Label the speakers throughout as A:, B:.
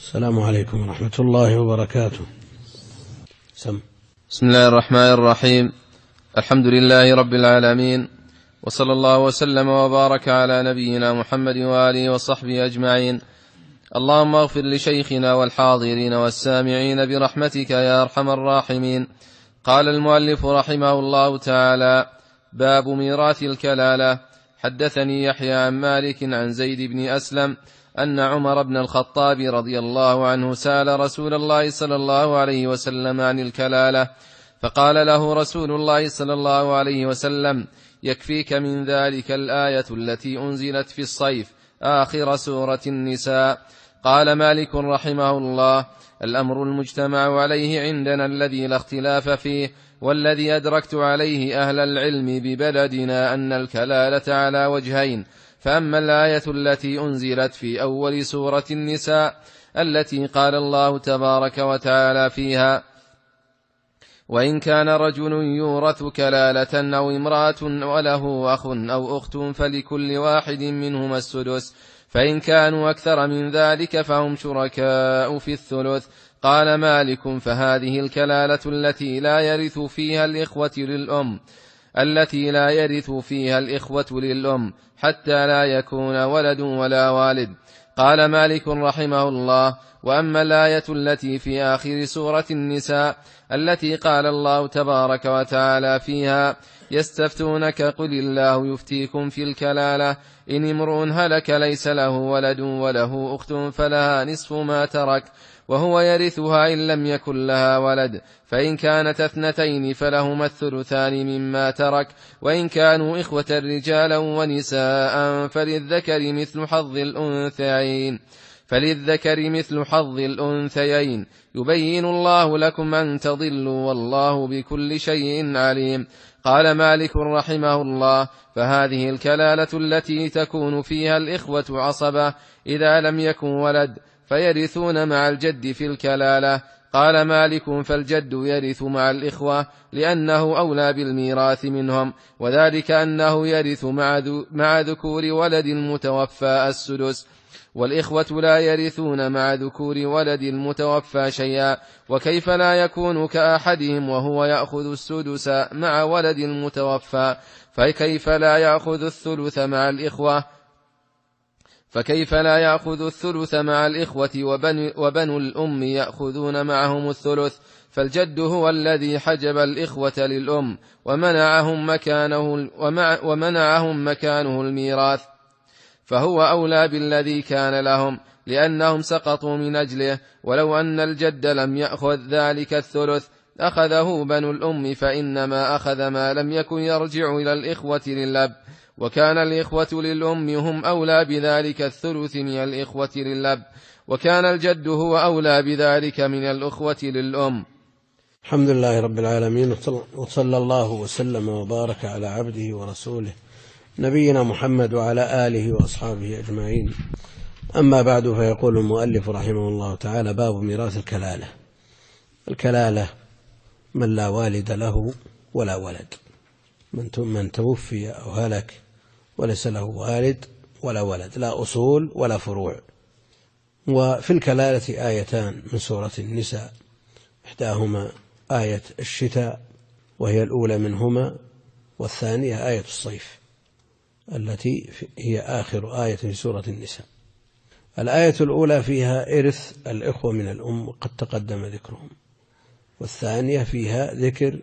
A: السلام عليكم ورحمة الله وبركاته.
B: بسم الله الرحمن الرحيم. الحمد لله رب العالمين، وصلى الله وسلم وبارك على نبينا محمد وآله وصحبه أجمعين. اللهم اغفر لشيخنا والحاضرين والسامعين برحمتك يا أرحم الراحمين. قال المؤلف رحمه الله تعالى: باب ميراث الكلالة. حدثني يحيى عن مالك عن زيد بن أسلم أن عمر بن الخطاب رضي الله عنه سأل رسول الله صلى الله عليه وسلم عن الكلالة، فقال له رسول الله صلى الله عليه وسلم: يكفيك من ذلك الآية التي أنزلت في الصيف آخر سورة النساء. قال مالك رحمه الله: الأمر المجتمع عليه عندنا الذي لا اختلاف فيه، والذي أدركت عليه أهل العلم ببلدنا أن الكلالة على وجهين: فأما الآية التي أنزلت في أول سورة النساء التي قال الله تبارك وتعالى فيها: وإن كان رجل يورث كلالة أو امرأة وله أخ أو أخت فلكل واحد منهما السدس، فإن كانوا أكثر من ذلك فهم شركاء في الثلث. قال مالك: فهذه الكلالة التي لا يرث فيها الإخوة للأم حتى لا يكون ولد ولا والد. قال مالك رحمه الله: وأما الآية التي في آخر سورة النساء التي قال الله تبارك وتعالى فيها: يستفتونك قل الله يفتيكم في الكلالة، إن امرؤ هلك ليس له ولد وله أخت فلها نصف ما ترك وهو يرثها إن لم يكن لها ولد، فإن كانت اثنتين فلهما الثلثان مما ترك، وإن كانوا إخوة رجالا ونساء فللذكر مثل حظ الأنثيين، يبين الله لكم أن تضلوا والله بكل شيء عليم. قال مالك رحمه الله: فهذه الكلالة التي تكون فيها الإخوة عصبة إذا لم يكن ولد فيرثون مع الجد في الكلالة. قال مالك: فالجد يرث مع الإخوة لأنه أولى بالميراث منهم، وذلك أنه يرث مع ذكور ولد المتوفى السدس، والإخوة لا يرثون مع ذكور ولد المتوفى شيئا، وكيف لا يكون كأحدهم وهو يأخذ السدس مع ولد المتوفى، فكيف لا يأخذ الثلث مع الإخوة وبنو الأم يأخذون معهم الثلث. فالجد هو الذي حجب الإخوة للأم ومنعهم مكانه الميراث، فهو أولى بالذي كان لهم لأنهم سقطوا من أجله. ولو أن الجد لم يأخذ ذلك الثلث أخذه بنو الأم، فإنما أخذ ما لم يكن يرجع إلى الإخوة للأب، وكان الإخوة للأم هم أولى بذلك الثلث من الإخوة للأب، وكان الجد هو أولى بذلك من الأخوة للأم.
A: الحمد لله رب العالمين، وصلى الله وسلم وبارك على عبده ورسوله نبينا محمد وعلى آله وأصحابه أجمعين. أما بعد، فيقول المؤلف رحمه الله تعالى: باب ميراث الكلالة. الكلالة من لا والد له ولا ولد، من توفي أو هلك وليس له والد ولا ولد، لا أصول ولا فروع. وفي الكلالة آيتان من سورة النساء، إحداهما آية الشتاء وهي الأولى منهما، والثانية آية الصيف التي هي آخر آية في سورة النساء. الآية الأولى فيها إرث الإخوة من الأم قد تقدم ذكرهم، والثانية فيها ذكر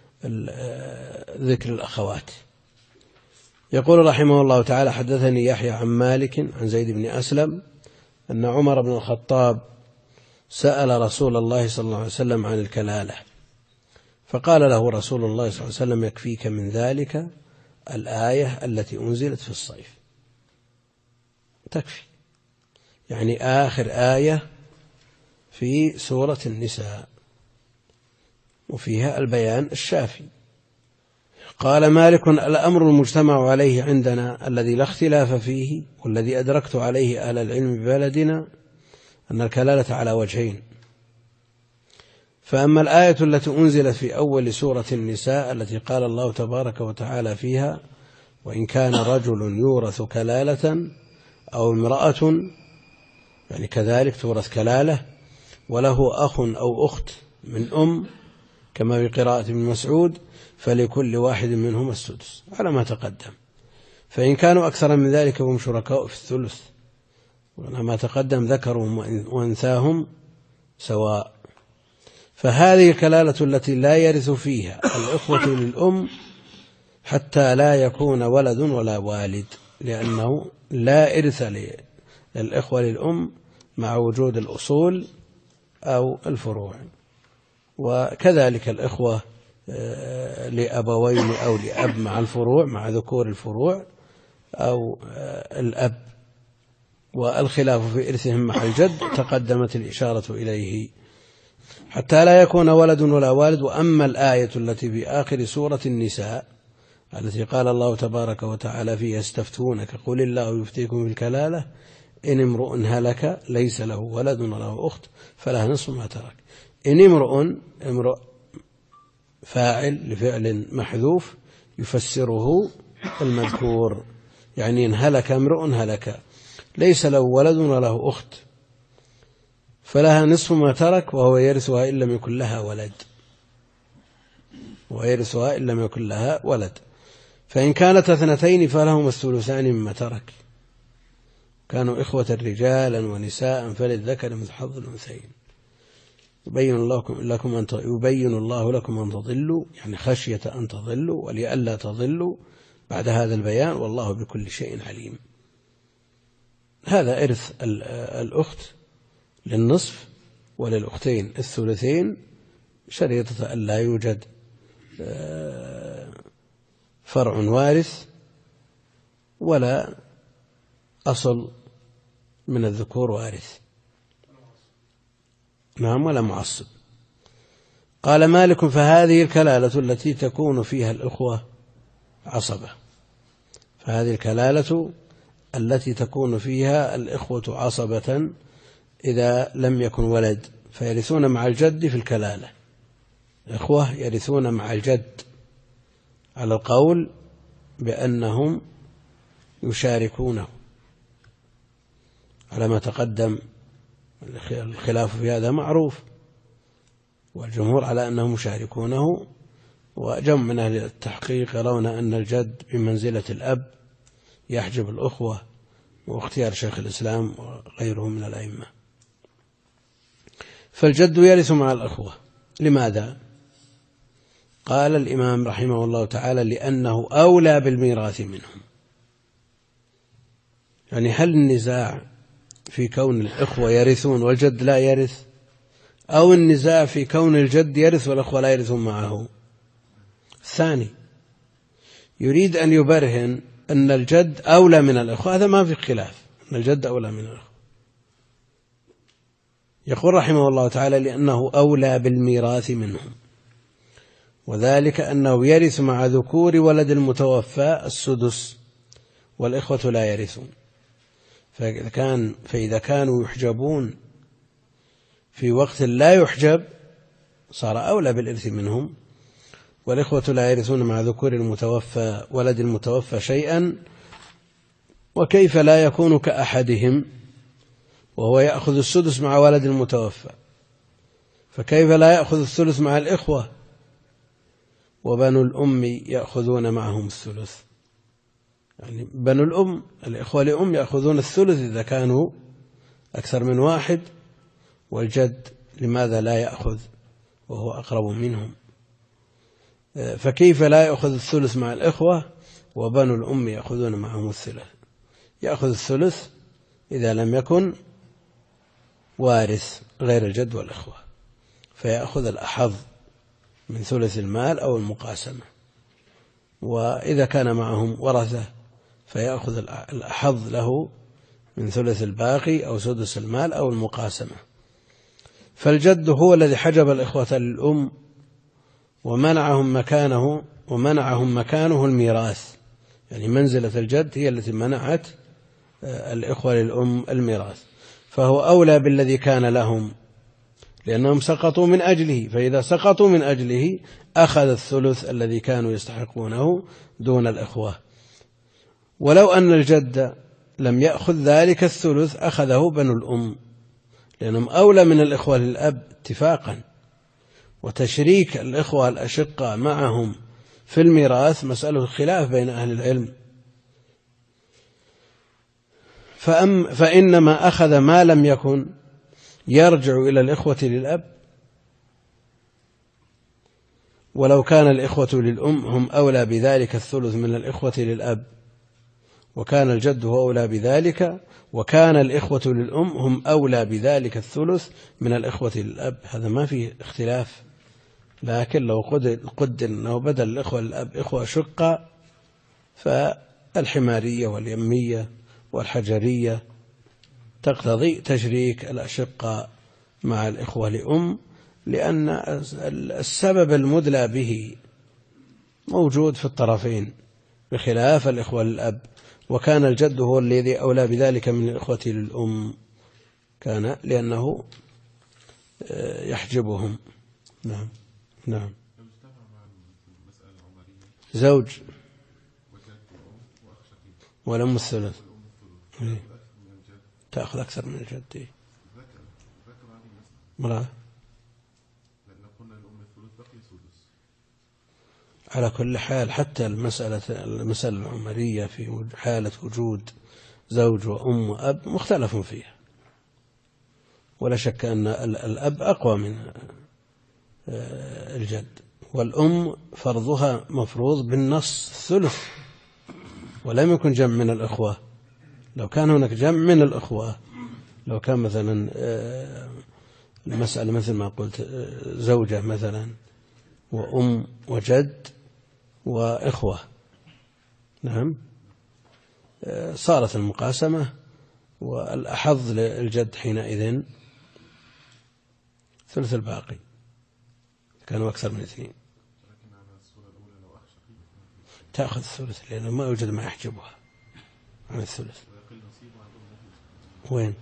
A: الأخوات. يقول رحمه الله تعالى: حدثني يحيى عن مالك عن زيد بن أسلم أن عمر بن الخطاب سأل رسول الله صلى الله عليه وسلم عن الكلالة، فقال له رسول الله صلى الله عليه وسلم: يكفيك من ذلك الآية التي أنزلت في الصيف. تكفي، يعني آخر آية في سورة النساء، وفيها البيان الشافي. قال مالك: الأمر المجتمع عليه عندنا الذي لا اختلاف فيه، والذي أدركت عليه أهل العلم ببلدنا أن الكلالة على وجهين: فأما الآية التي أنزلت في أول سورة النساء التي قال الله تبارك وتعالى فيها: وإن كان رجل يورث كلالة أو امرأة يعني كذلك تورث كلالة، وله أخ أو أخت من أم كما في قراءة ابن مسعود فلكل واحد منهم السدس على ما تقدم. فإن كانوا أكثر من ذلك فهم شركاء في الثلث، وعلى ما تقدم ذكرهم وأنثاهم سواء. فهذه الكلالة التي لا يرث فيها الإخوة للأم حتى لا يكون ولد ولا والد، لأنه لا إرث للإخوة للأم مع وجود الأصول أو الفروع. وكذلك الإخوة لأبوين أو لأب مع الفروع مع ذكور الفروع أو الأب، والخلاف في إرثهم مع الجد تقدمت الإشارة إليه حتى لا يكون ولد ولا والد. وأما الآية التي في آخر سورة النساء التي قال الله تبارك وتعالى فيها يستفتونك قل الله يفتيكم في الكلالة إن امرؤ هلك ليس له ولد وله أخت فلها نصف ما ترك. إن امرؤ فاعل لفعل محذوف يفسره المذكور، يعني إن هلك امرؤ هلك ليس له ولد وله أخت فلها نصف ما ترك وهو يرثها إن لم يكن لها ولد، فإن كانت اثنتين فلهما الثلثان مما ترك، كانوا إخوة رجالا ونساء فللذكر مثل حظ الأنثيين. يبين الله لكم أن تضلوا، يعني خشية أن تضلوا ولئلا تضلوا بعد هذا البيان، والله بكل شيء عليم. هذا إرث الأخت للنصف وللأختين الثلثين، شريطة أن لا يوجد فرع وارث ولا أصل من الذكور وارث، نعم، ولا معصب. قال مالك فهذه الكلالة التي تكون فيها الأخوة عصبة، فهذه الكلالة التي تكون فيها الإخوة عصبة إذا لم يكن ولد، فيرثون مع الجد في الكلالة، الإخوة يرثون مع الجد على القول بأنهم يشاركونه على ما تقدم. الخلاف في هذا معروف، والجمهور على أنهم يشاركونه، وجمع من أهل التحقيق يرون أن الجد بمنزلة الأب يحجب الأخوة، واختيار شيخ الإسلام وغيره من الأئمة. فالجد يرث مع الأخوة. لماذا؟ قال الإمام رحمه الله تعالى لأنه أولى بالميراث منهم. يعني هل النزاع في كون الإخوة يرثون والجد لا يرث، أو النزاع في كون الجد يرث والأخوة لا يرثون معه؟ الثاني، يريد أن يبرهن أن الجد أولى من الأخوة، هذا ما في خلاف أن الجد أولى من الأخوة. يقول رحمه الله تعالى لأنه أولى بالميراث منهم، وذلك أنه يرث مع ذكور ولد المتوفى السدس والإخوة لا يرثون، فإذا كانوا يحجبون في وقت لا يحجب صار أولى بالإرث منهم، والإخوة لا يرثون مع ذكور المتوفى ولد المتوفى شيئا، وكيف لا يكون كأحدهم وهو يأخذ السدس مع ولد المتوفى، فكيف لا يأخذ الثلث مع الإخوة وبنو الأم يأخذون معهم الثلث؟ يعني بنو الأم الإخوة لأم يأخذون الثلث إذا كانوا أكثر من واحد، والجد لماذا لا يأخذ وهو أقرب منهم؟ فكيف لا يأخذ الثلث مع الإخوة وبنو الأم يأخذون معهم الثلث؟ يأخذ الثلث إذا لم يكن وارث غير الجد والإخوة، فيأخذ الأحظ من ثلث المال أو المقاسمة، وإذا كان معهم ورثة فيأخذ الأحظ له من ثلث الباقي أو سدس المال أو المقاسمة. فالجد هو الذي حجب الإخوة للأم ومنعهم مكانه الميراث، يعني منزلة الجد هي التي منعت الإخوة للأم الميراث، فهو أولى بالذي كان لهم لأنهم سقطوا من أجله، فإذا سقطوا من أجله أخذ الثلث الذي كانوا يستحقونه دون الإخوة. ولو أن الجد لم يأخذ ذلك الثلث أخذه بنو الأم، لأنهم أولى من الإخوة للأب اتفاقا، وتشريك الإخوة الأشقاء معهم في الميراث مسألة خلاف بين أهل العلم. فإنما أخذ ما لم يكن يرجع إلى الإخوة للأب، ولو كان الإخوة للأم هم أولى بذلك الثلث من الإخوة للأب، وكان الجد هو أولى بذلك، وكان الإخوة للأم هم أولى بذلك الثلث من الإخوة للأب، هذا ما فيه اختلاف. لكن لو قدر أنه بدل الإخوة للأب إخوة شقة، فالحمارية واليمية والحجرية تقتضي تشريك الأشقاء مع الإخوة لأم، لأن السبب المدلى به موجود في الطرفين بخلاف الإخوة للأب، وكان الجد هو الذي أولى بذلك من الإخوة للأم، كان لأنه يحجبهم. نعم نعم. زوج والأم الثلث، تأخذ أكثر من الجد. مرأة على كل حال، حتى المسألة العمرية في حالة وجود زوج وأم وأب مختلف فيها، ولا شك أن الأب أقوى من الجد، والأم فرضها مفروض بالنص الثلث، ولم يكن جمع من الأخوة. لو كان هناك جمع من الأخوة، لو كان مثلا المسألة مثل ما قلت زوجة مثلا وأم وجد وإخوة، نعم، صارت المقاسمة، والأحظ للجد حينئذ ثلث الباقي، كانوا أكثر من 2 تأخذ الثلث، لأنه ما يوجد ما يحجبها عن الثلث. وين؟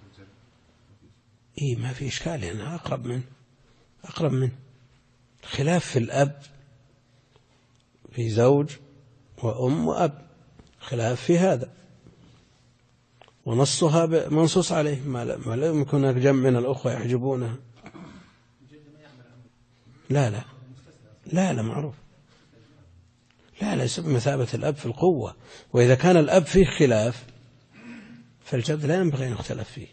A: إيه، ما في إشكال، لأنها أقرب من خلاف في الأب، في زوج وأم وأب خلاف في هذا، ونصها منصوص عليه، ما لم يكن هناك جمع من الأخوة يحجبونها. لا معروف، لا ليس بمثابة الأب في القوة، وإذا كان الأب فيه خلاف فالجد لا ينبغي أن يختلف فيه.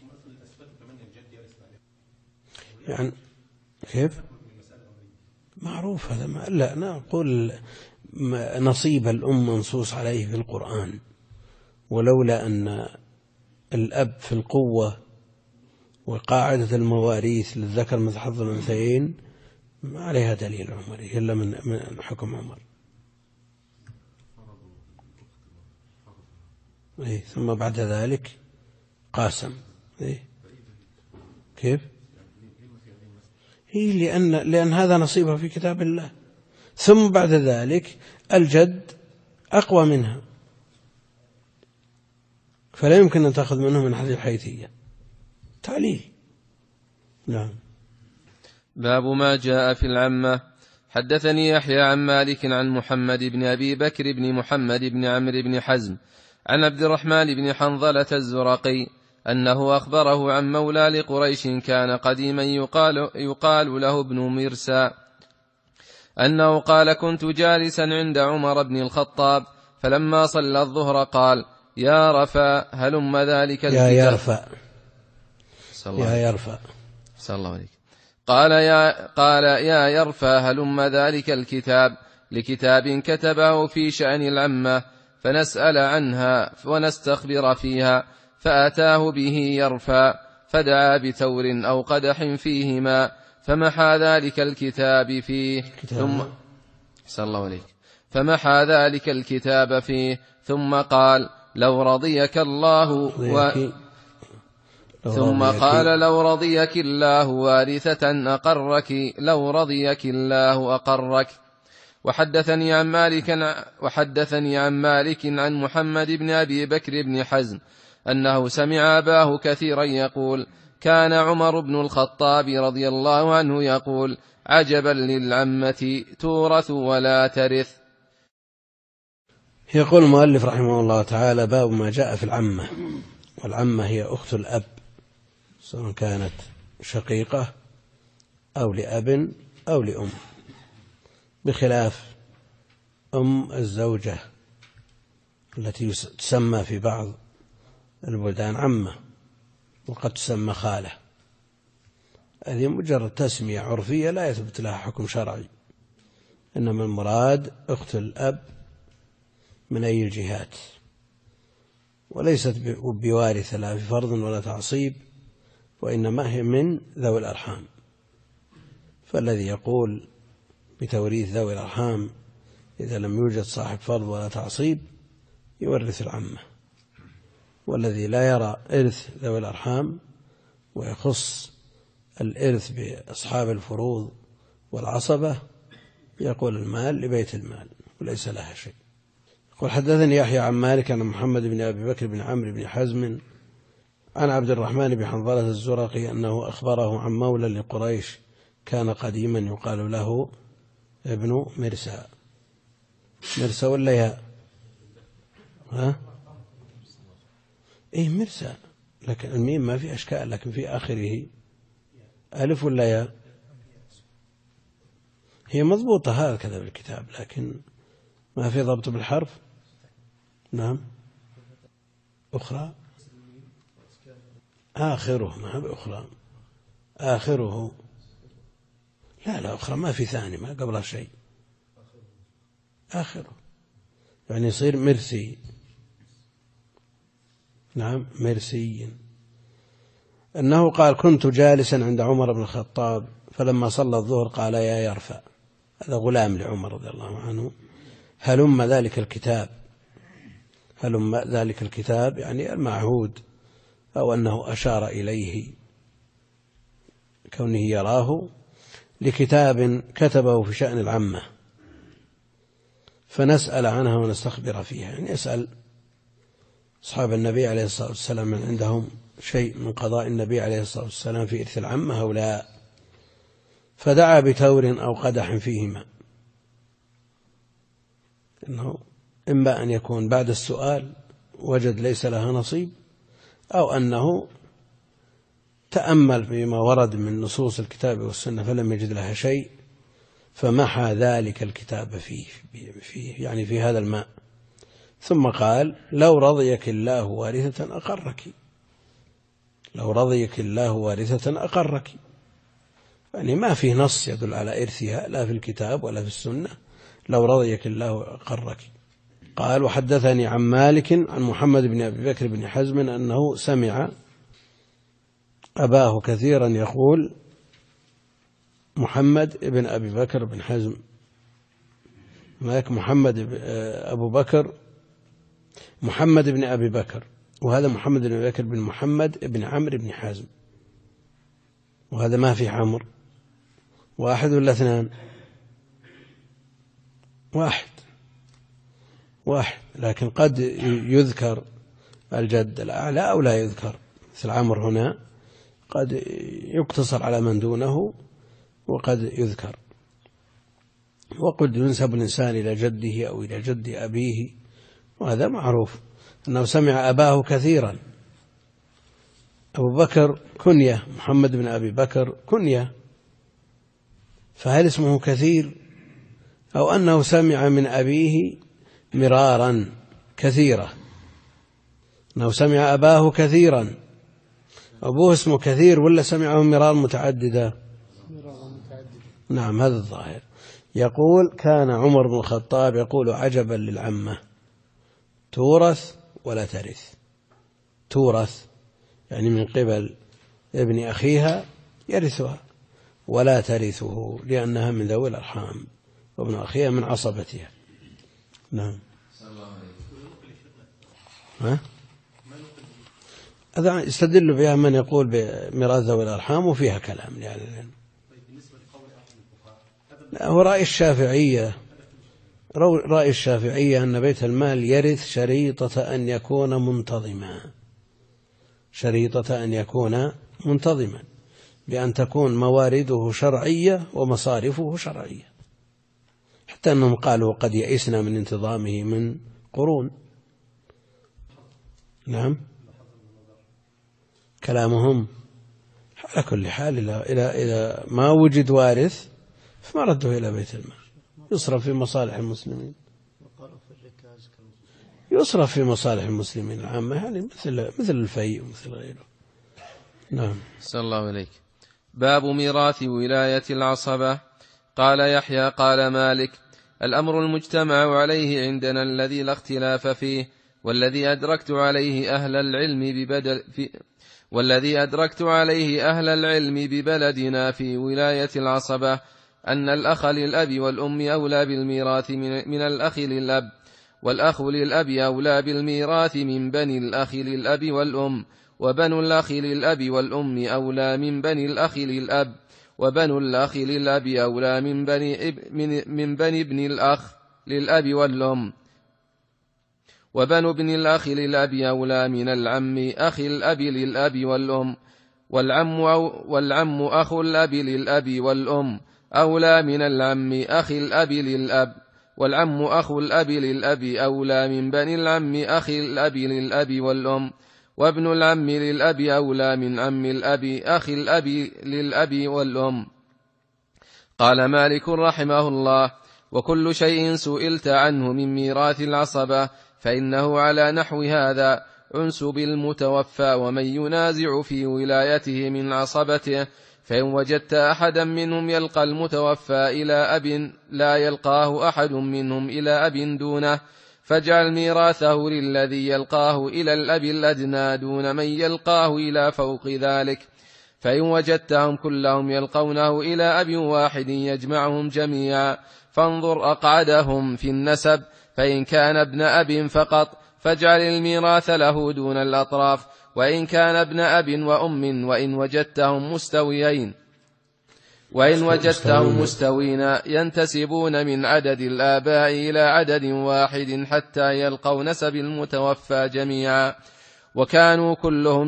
A: يعني كيف؟ معروف هذا، لا نقول نصيب الأم منصوص عليه في القرآن، ولولا أن الأب في القوة وقاعدة المواريث للذكر مثل حظ الأنثيين ما عليها دليل عمري إلا من حكم عمر. ثم بعد ذلك قاسم. كيف؟ لأن هذا نصيبه في كتاب الله، ثم بعد ذلك الجد أقوى منها، فلا يمكن أن تأخذ منه من هذه الحيثية تعليل. نعم.
B: باب ما جاء في العمة. حدثني يحيى عن مالك عن محمد بن أبي بكر بن محمد بن عمرو بن حزم عن عبد الرحمن بن حنظلة الزرقي أنه أخبره عن مولى لقريش كان قديما يقال له ابن مرسى أنه قال: كنت جالسا عند عمر بن الخطاب فلما صلى الظهر قال: يا رفا هلم ذلك الكتاب.
A: يا يرفا
B: صلى الله عليك. قال يا يرفا هلم ذلك الكتاب، لكتاب كتبه في شأن العمة فنسأل عنها ونستخبر فيها. فأتاه به يرفا فدعا بتور أو قدح فيه ماء فمحى ذلك الكتاب فيه صلى الله عليك. فمحى ذلك الكتاب فيه ثم قال: لو رضيك الله لو رضيك الله وارثة أقرك، لو رضيك الله أقرك. وحدثني عن مالك عن محمد بن أبي بكر بن حزم أنه سمع أباه كثيرا يقول: كان عمر بن الخطاب رضي الله عنه يقول: عجبا للعمة تورث ولا ترث.
A: يقول المؤلف رحمه الله تعالى: باب ما جاء في العمة. والعمة هي أخت الأب، سواء كانت شقيقة أو لأب أو لأم، بخلاف أم الزوجة التي تسمى في بعض البلدان عمة، وقد تسمى خالة. هذه مجرد تسمية عرفية لا يثبت لها حكم شرعي، إنما المراد أخت الأب من أي الجهات، وليست بوارثة لا في فرض ولا تعصيب، وإنما هي من ذوي الأرحام. فالذي يقول بتوريث ذوي الأرحام إذا لم يوجد صاحب فرض ولا تعصيب يورث العمة، والذي لا يرى إرث ذوي الأرحام ويخص الإرث بأصحاب الفروض والعصبة يقول المال لبيت المال وليس لها شيء. يقول: حدثني يحيى عن مالك عن محمد بن أبي بكر بن عمرو بن حزم عن عبد الرحمن بن حنظلة الزرقي أنه أخبره عن مولى لقريش كان قديما يقال له ابن مرسى. مرسى ولا ياء؟ إيه مرسى، لكن الميم ما في أشكال، لكن في آخره ألف ولا ياء؟ هي مضبوطة هكذا بالكتاب، لكن ما في ضبط بالحرف. نعم. أخرى آخره، ما بأخرى آخره. لا أخرى ما في ثاني، ما قبلها شيء، آخره يعني يصير مرسي. نعم مرسي. أنه قال: كنت جالسا عند عمر بن الخطاب فلما صلى الظهر قال: يا يرفع، هذا غلام لعمر رضي الله عنه، هلم ذلك الكتاب. هلم ذلك الكتاب يعني المعهود، أو أنه أشار إليه كونه يراه، لكتاب كتبه في شأن العمة فنسأل عنها ونستخبر فيها، يعني يسأل أصحاب النبي عليه الصلاة والسلام من عندهم شيء من قضاء النبي عليه الصلاة والسلام في إرث العمة أو لا. فدعا بتور أو قدح فيهما، إنه إما أن يكون بعد السؤال وجد ليس لها نصيب، أو أنه تأمل فيما ورد من نصوص الكتاب والسنة فلم يجد لها شيء فمحى ذلك الكتاب فيه يعني في هذا الماء، ثم قال: لو رضيك الله وارثة أقرك. لو رضيك الله وارثة أقرك، يعني ما في نص يدل على إرثها لا في الكتاب ولا في السنة. لو رضيك الله أقرك. قال: وحدثني عن مالك عن محمد بن أبي بكر بن حزم أنه سمع أباه كثيرا يقول: محمد بن أبي بكر بن حزم، هناك محمد أبو بكر، محمد بن أبي بكر، وهذا محمد بن أبي بكر بن محمد بن عمرو بن حزم، وهذا ما في عمرو. واحد ولا اثنان؟ واحد، لكن قد يذكر الجد الأعلى أو لا يذكر، مثل عمرو هنا قد يقتصر على من دونه وقد يذكر. وقد ينسب الإنسان إلى جده أو إلى جد أبيه، وهذا معروف أنه سمع أباه كثيرا. أبو بكر كنية، محمد بن أبي بكر كنية، فهل اسمه كثير أو أنه سمع من أبيه مرارا كثيرة؟ أنه سمع أباه كثيرا، أبوه اسمه كثير ولا سمعه مرار متعددة؟ نعم هذا الظاهر. يقول: كان عمر بن الخطاب يقول: عجبا للعمة، تورث ولا ترث. تورث يعني من قبل ابن أخيها يرثها، ولا ترثه لأنها من ذوي الأرحام، وابن أخيها من عصبتها. نعم. هذا يستدل بها من يقول بميراث ذوي الأرحام، وفيها كلام يعني. هو رأي الشافعية، رأي الشافعية أن بيت المال يرث شريطة أن يكون منتظما، شريطة أن يكون منتظما، بأن تكون موارده شرعية ومصارفه شرعية، حتى أنهم قالوا: قد يئسنا من انتظامه من قرون. نعم، كلامهم على كل حال إذا ما وجد وارث فما رده إلى بيت المال، يصرف في مصالح المسلمين، يصرف في مصالح المسلمين العامة، يعني مثل الفيء ومثل غيره. نعم.
B: صلى الله عليك. باب ميراث ولاية العصبة. قال يحيى قال مالك: الأمر المجتمع عليه عندنا الذي لا اختلاف فيه، والذي أدركت عليه أهل العلم ببلدنا في ولاية العصبة أن الأخ للأب والأم أولى بالميراث من الأخ للأب، والأخ للأب أولى بالميراث من بني الأخ للأب والأم، وبنو الأخ للأب والأم أولى من بني الأخ للأب، وبنو الأخ للأب أولى من بني ابن الأخ للأب والأم، وبنو ابن الأخ للأب أولى من العم أخي الأب للأب والأم، والعم أخو الأب للأب والأم أولى من العم أخي الأب للأب، والعم أخو الأب للأب أولى من بني العم أخي الأب للأب والأم، وابن العم للأب أولى من عم الأب أخي الأب للأب والأم. قال مالك رحمه الله: وكل شيء سئلت عنه من ميراث العصبة فإنه على نحو هذا: عنسب المتوفى ومن ينازع في ولايته من عصبته، فإن وجدت أحدا منهم يلقى المتوفى إلى أب لا يلقاه أحد منهم إلى أب دونه، فاجعل ميراثه للذي يلقاه إلى الأب الأدنى دون من يلقاه إلى فوق ذلك. فإن وجدتهم كلهم يلقونه إلى أب واحد يجمعهم جميعا، فانظر أقعدهم في النسب، فإن كان ابن أب فقط فاجعل الميراث له دون الأطراف، وإن كان ابن أب وأم، وإن وجدتهم مستوين ينتسبون من عدد الآباء إلى عدد واحد حتى يلقوا نسب المتوفى جميعا، وكانوا كلهم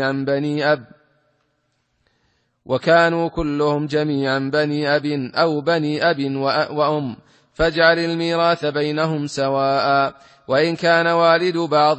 B: جميعا بني أب أو بني أب وأم، فاجعل الميراث بينهم سواء، وإن كان والد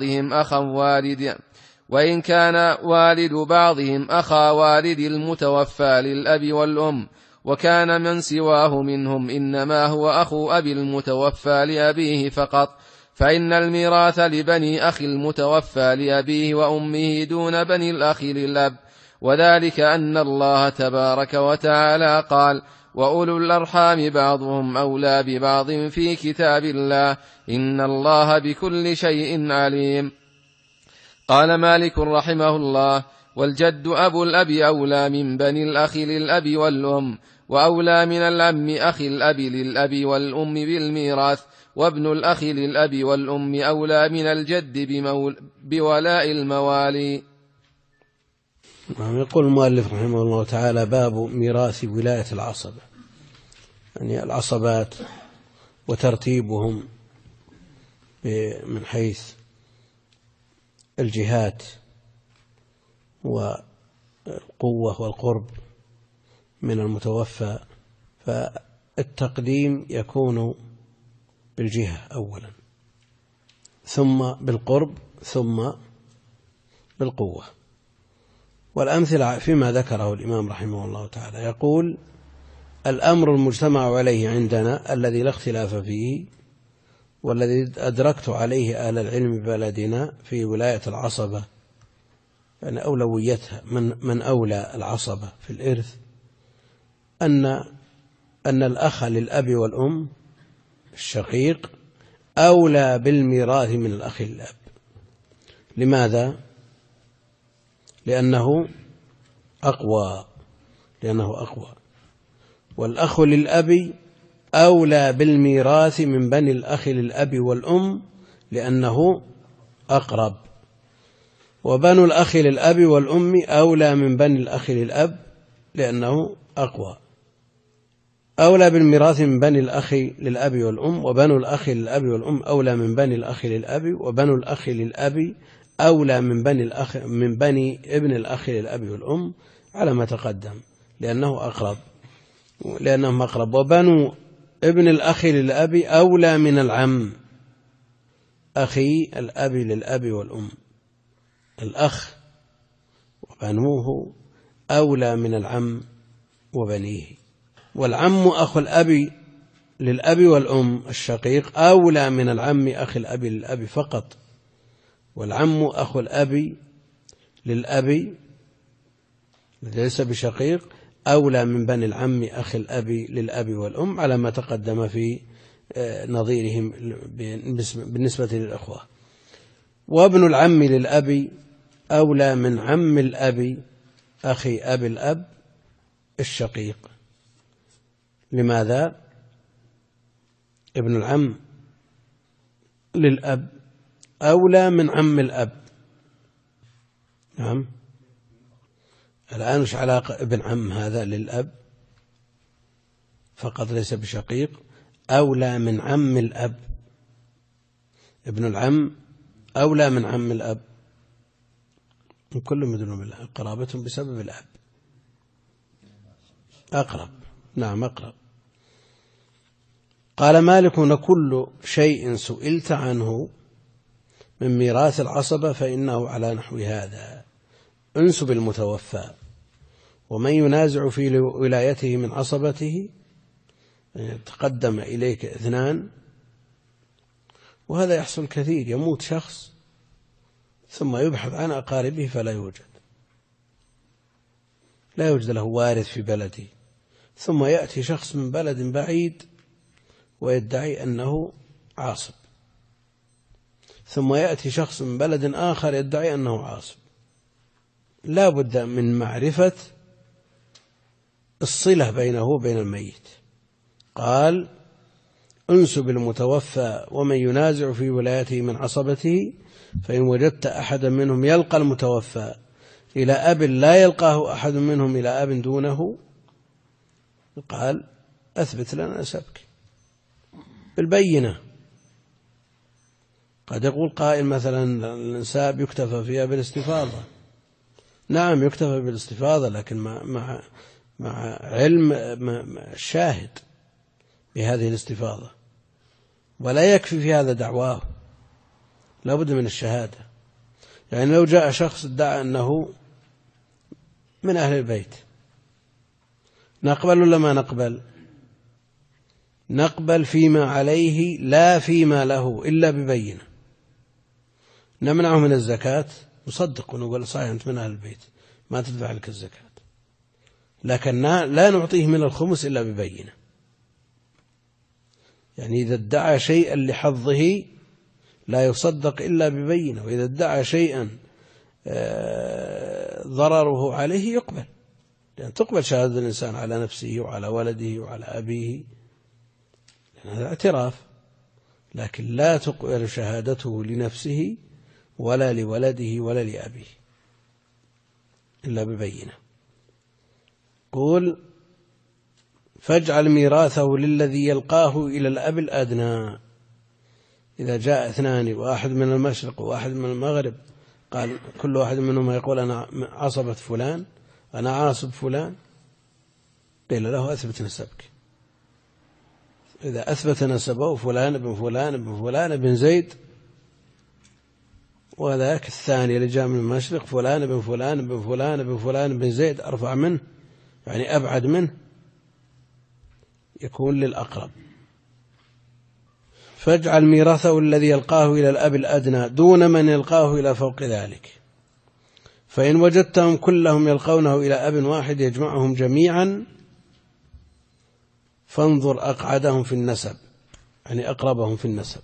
B: بعضهم أخا والد المتوفى للأب والأم، وكان من سواه منهم إنما هو أخو أبي المتوفى لأبيه فقط، فإن الميراث لبني أخي المتوفى لأبيه وأمه دون بني الأخ للأب، وذلك أن الله تبارك وتعالى قال: وأولو الأرحام بعضهم أولى ببعض في كتاب الله إن الله بكل شيء عليم. قال مالك رحمه الله: والجد أبو الأب أولى من بني الأخ للأب والأم، وأولى من العم أخي الأب للأب والأم بالميراث، وابن الأخ للأب والأم أولى من الجد بولاء الموالي.
A: يقول المؤلف رحمه الله تعالى: باب ميراث ولاية العصبة، يعني العصبات وترتيبهم من حيث الجهات والقوة والقرب من المتوفى، فالتقديم يكون بالجهة أولا، ثم بالقرب، ثم بالقوة. والأمثلة فيما ذكره الإمام رحمه الله تعالى، يقول: الأمر المجتمع عليه عندنا الذي لا اختلاف فيه، والذي أدركت عليه أهل العلم ببلدنا في ولاية العصبة، يعني أولويتها من أولى العصبة في الإرث، أن الأخ للأب والأم الشقيق أولى بالميراث من الأخ للأب. لماذا؟ لأنه أقوى، والأخ للأب أولى بالميراث من بني الأخ للأب والأم لأنه أقرب، وبنو الأخ للأب والأم أولى من بني الأخ للأب لأنه أقوى. أولى بالميراث من بني الأخ للأب والأم، وبنو الأخ للأب والأم أولى من بني الأخ للأب، وبنو الأخ للأب أولى من بني ابن الأخ للأب والأم على ما تقدم لأنهم أقرب. وبنو ابن الأخ للأب أولى من العم أخي الأب للأب والأم. الأخ وبنوه أولى من العم وبنيه، والعم أخو الأب للأب والأم الشقيق أولى من العم أخي الأب للأب فقط، والعم أخو الأب للأب ليس بشقيق أولى من بني العم أخي الأب للأب والأم، على ما تقدم في نظيرهم بالنسبة للأخوة. وابن العم للأب أولى من عم الأب أخي أب الأب الشقيق. لماذا؟ ابن العم للأب أولى من عم الأب. نعم. الآن وش علاقة ابن عم هذا للأب فقط ليس بشقيق؟ أولى من عم الأب. ابن العم أولى من عم الأب، كلهم يدلون بالله قرابتهم بسبب الأب أقرب. نعم أقرب. قال مالك: كل شيء سئلت عنه من ميراث العصبة فإنه على نحو هذا: انسب المتوفى، ومن ينازع في ولايته من عصبته تقدم إليك اثنان. وهذا يحصل كثير، يموت شخص ثم يبحث عن أقاربه فلا يوجد، لا يوجد له وارث في بلده، ثم يأتي شخص من بلد بعيد ويدعي أنه عاصب، ثم يأتي شخص من بلد آخر يدعي أنه عاصب. لا بد من معرفة الصلة بينه وبين الميت. قال: انسب المتوفى ومن ينازع في ولايته من عصبته، فإن وجدت أحدا منهم يلقى المتوفى إلى أب لا يلقاه أحد منهم إلى أب دونه، قال: أثبت لنا نسبك بالبينة. قد يقول قائل مثلا الانساب يكتفى فيها بالاستفاضة. نعم يكتفى بالاستفاضة، لكن مع علم الشاهد بهذه الاستفاضة، ولا يكفي في هذا دعواه، لا بد من الشهادة. يعني لو جاء شخص ادعى أنه من أهل البيت، نقبل ولا ما نقبل؟ نقبل فيما عليه لا فيما له إلا ببينة. نمنعه من الزكاة، نصدق ونقول صحيح أنت من أهل البيت ما تدفع لك الزكاة، لكن لا نعطيه من الخمس إلا ببينة. يعني إذا ادعى شيئا لحظه لا يصدق إلا ببينة، وإذا ادعى شيئا ضرره عليه يقبل، لأن تقبل شهادة الإنسان على نفسه وعلى ولده وعلى أبيه، لأن هذا اعتراف، لكن لا تقبل شهادته لنفسه ولا لولده ولا لأبيه إلا ببينة. قول: فاجعل ميراثه للذي يلقاه إلى الأب الأدنى. إذا جاء اثنان، واحد من المشرق وواحد من المغرب، قال كل واحد منهما يقول أنا عصبة فلان، أنا عاصب فلان، قيل له: أثبت نسبك. إذا أثبت نسبه فلان بن فلان بن فلان بن زيد، وذاك الثاني اللي جاء من المشرق فلان بن فلان بن فلان بن فلان بن زيد أرفع منه، يعني أبعد منه، يكون للأقرب. فاجعل ميراثه الذي يلقاه إلى الأب الأدنى دون من يلقاه إلى فوق ذلك، فإن وجدتهم كلهم يلقونه إلى أب واحد يجمعهم جميعا فانظر أقعدهم في النسب، يعني أقربهم في النسب.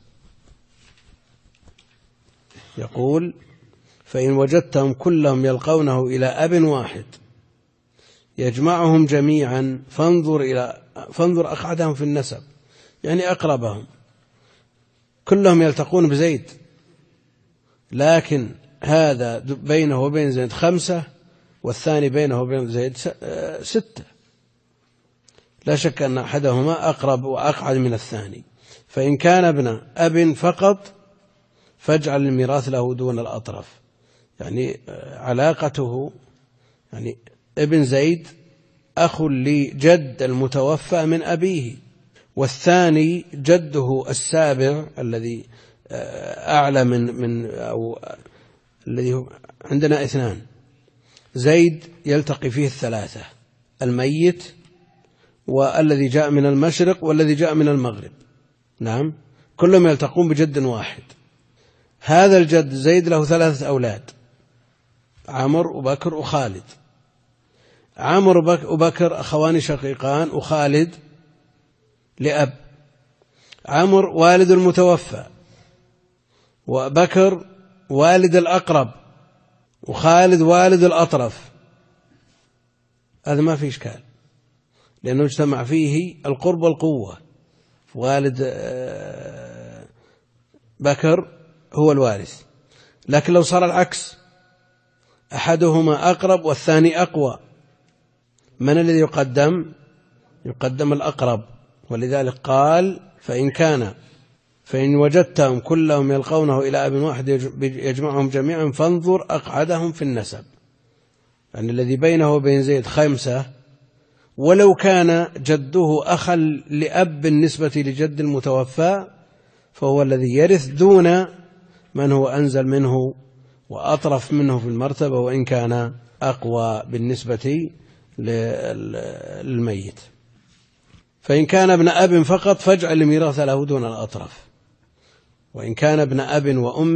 A: يقول: فإن وجدتهم كلهم يلقونه إلى أب واحد يجمعهم جميعا فانظر أقعدهم في النسب، يعني أقربهم. كلهم يلتقون بزيد، لكن هذا بينه وبين زيد 5، والثاني بينه وبين زيد 6، لا شك أن أحدهما أقرب وأقعد من الثاني. فإن كان ابن أب فقط فاجعل الميراث له دون الأطرف، يعني علاقته، يعني ابن زيد أخ لجد المتوفى من أبيه، والثاني جده السابع الذي أعلى من أو الذي هو عندنا اثنان، زيد يلتقي فيه الثلاثة، الميت والذي جاء من المشرق والذي جاء من المغرب، نعم، كلهم يلتقون بجد واحد. هذا الجد زيد له 3 أولاد، عمر وبكر وخالد. عمر وبكر أخوان شقيقان، وخالد لأب. عمر والد المتوفى، وبكر والد الأقرب، وخالد والد الأطرف. هذا ما في إشكال، لأنه اجتمع فيه القرب والقوة. والد بكر هو الوارث. لكن لو صار العكس، أحدهما أقرب والثاني أقوى، من الذي يقدم؟ يقدم الأقرب. ولذلك قال فإن وجدتهم كلهم يلقونه إلى أب واحد يجمعهم جميعا فانظر أقعدهم في النسب. يعني الذي بينه وبين زيد 5، ولو كان جده أخا لأب بالنسبة لجد المتوفى، فهو الذي يرث دون من هو أنزل منه وأطرف منه في المرتبة، وإن كان أقوى بالنسبة للميت. فإن كان ابن أب فقط فاجعل الميراث له دون الأطرف، وإن كان ابن أب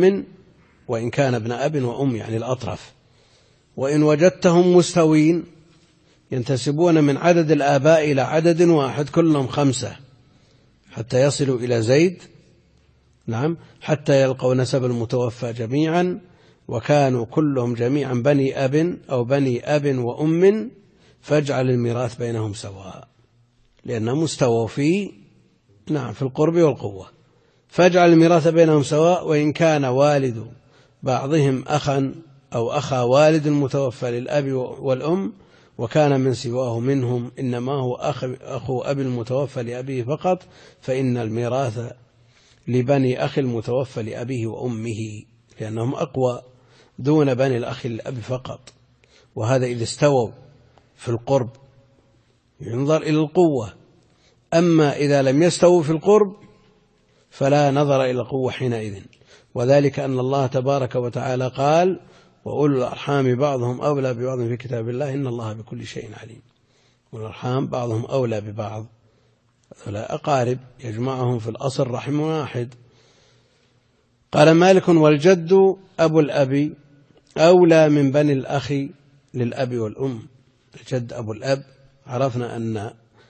A: وأم يعني الأطرف. وإن وجدتهم مستوين ينتسبون من عدد الآباء إلى عدد واحد، كلهم 5 حتى يصلوا إلى زيد، نعم، حتى يلقوا نسب المتوفى جميعا، وكانوا كلهم جميعا بني أب أو بني أب وأم، فاجعل الميراث بينهم سواء، لأنهم مستووا في القرب والقوة. فاجعل الميراث بينهم سواء. وإن كان والد بعضهم أخا أو أخا والد المتوفى للأب والأم، وكان من سواه منهم إنما هو أخو أبي المتوفى لأبيه فقط، فإن الميراث لبني أخي المتوفى لأبيه وأمه، لأنهم أقوى دون بني الأخ للأب فقط. وهذا إذا استووا في القرب ينظر إلى القوة. أما إذا لم يستووا في القرب فلا نظر إلى القوة حينئذ. وذلك أن الله تبارك وتعالى قال: وأولو الأرحام بعضهم أولى ببعض في كتاب الله إن الله بكل شيء عليم. والأرحام بعضهم أولى ببعض، فلا أقارب يجمعهم في الأصل رحم واحد. قال مالك: والجد أبو الأب أولى من بني الأخ للأب والأم. الجد أبو الأب عرفنا أن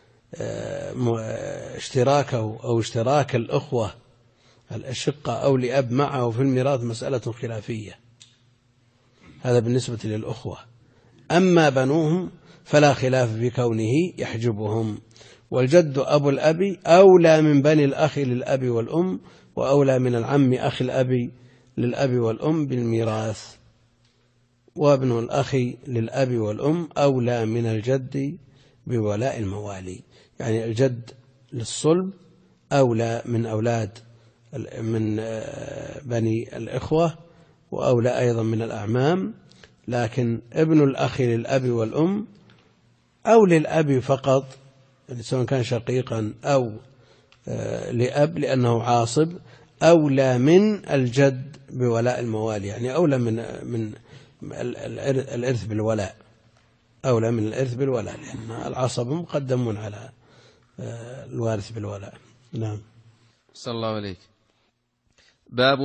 A: اشتراكه أو اشتراك الأخوة الأشقة أو لأب معه في الميراث مسألة خلافية، هذا بالنسبة للأخوة. أما بنوهم فلا خلاف في كونه يحجبهم. والجد أبو الأب أولى من بني الأخ للأب والأم، وأولى من العم أخ الأب للأب والأم بالميراث. وابن الأخ للأب والأم أولى من الجد بولاء الموالي، يعني الجد للصلب أولى من أولاد من بني الإخوة، وأولى أيضا من الأعمام. لكن ابن الأخ للأب والأم أو للأب فقط، يعني سواء كان شقيقا أو لأب لأنه عاصب، أولى من الجد بولاء الموالي، يعني أولى من الإرث بالولاء، أولى من الإرث بالولاء، لأن العصب مقدم على الوارث بالولاء. نعم.
B: صلى الله عليك. باب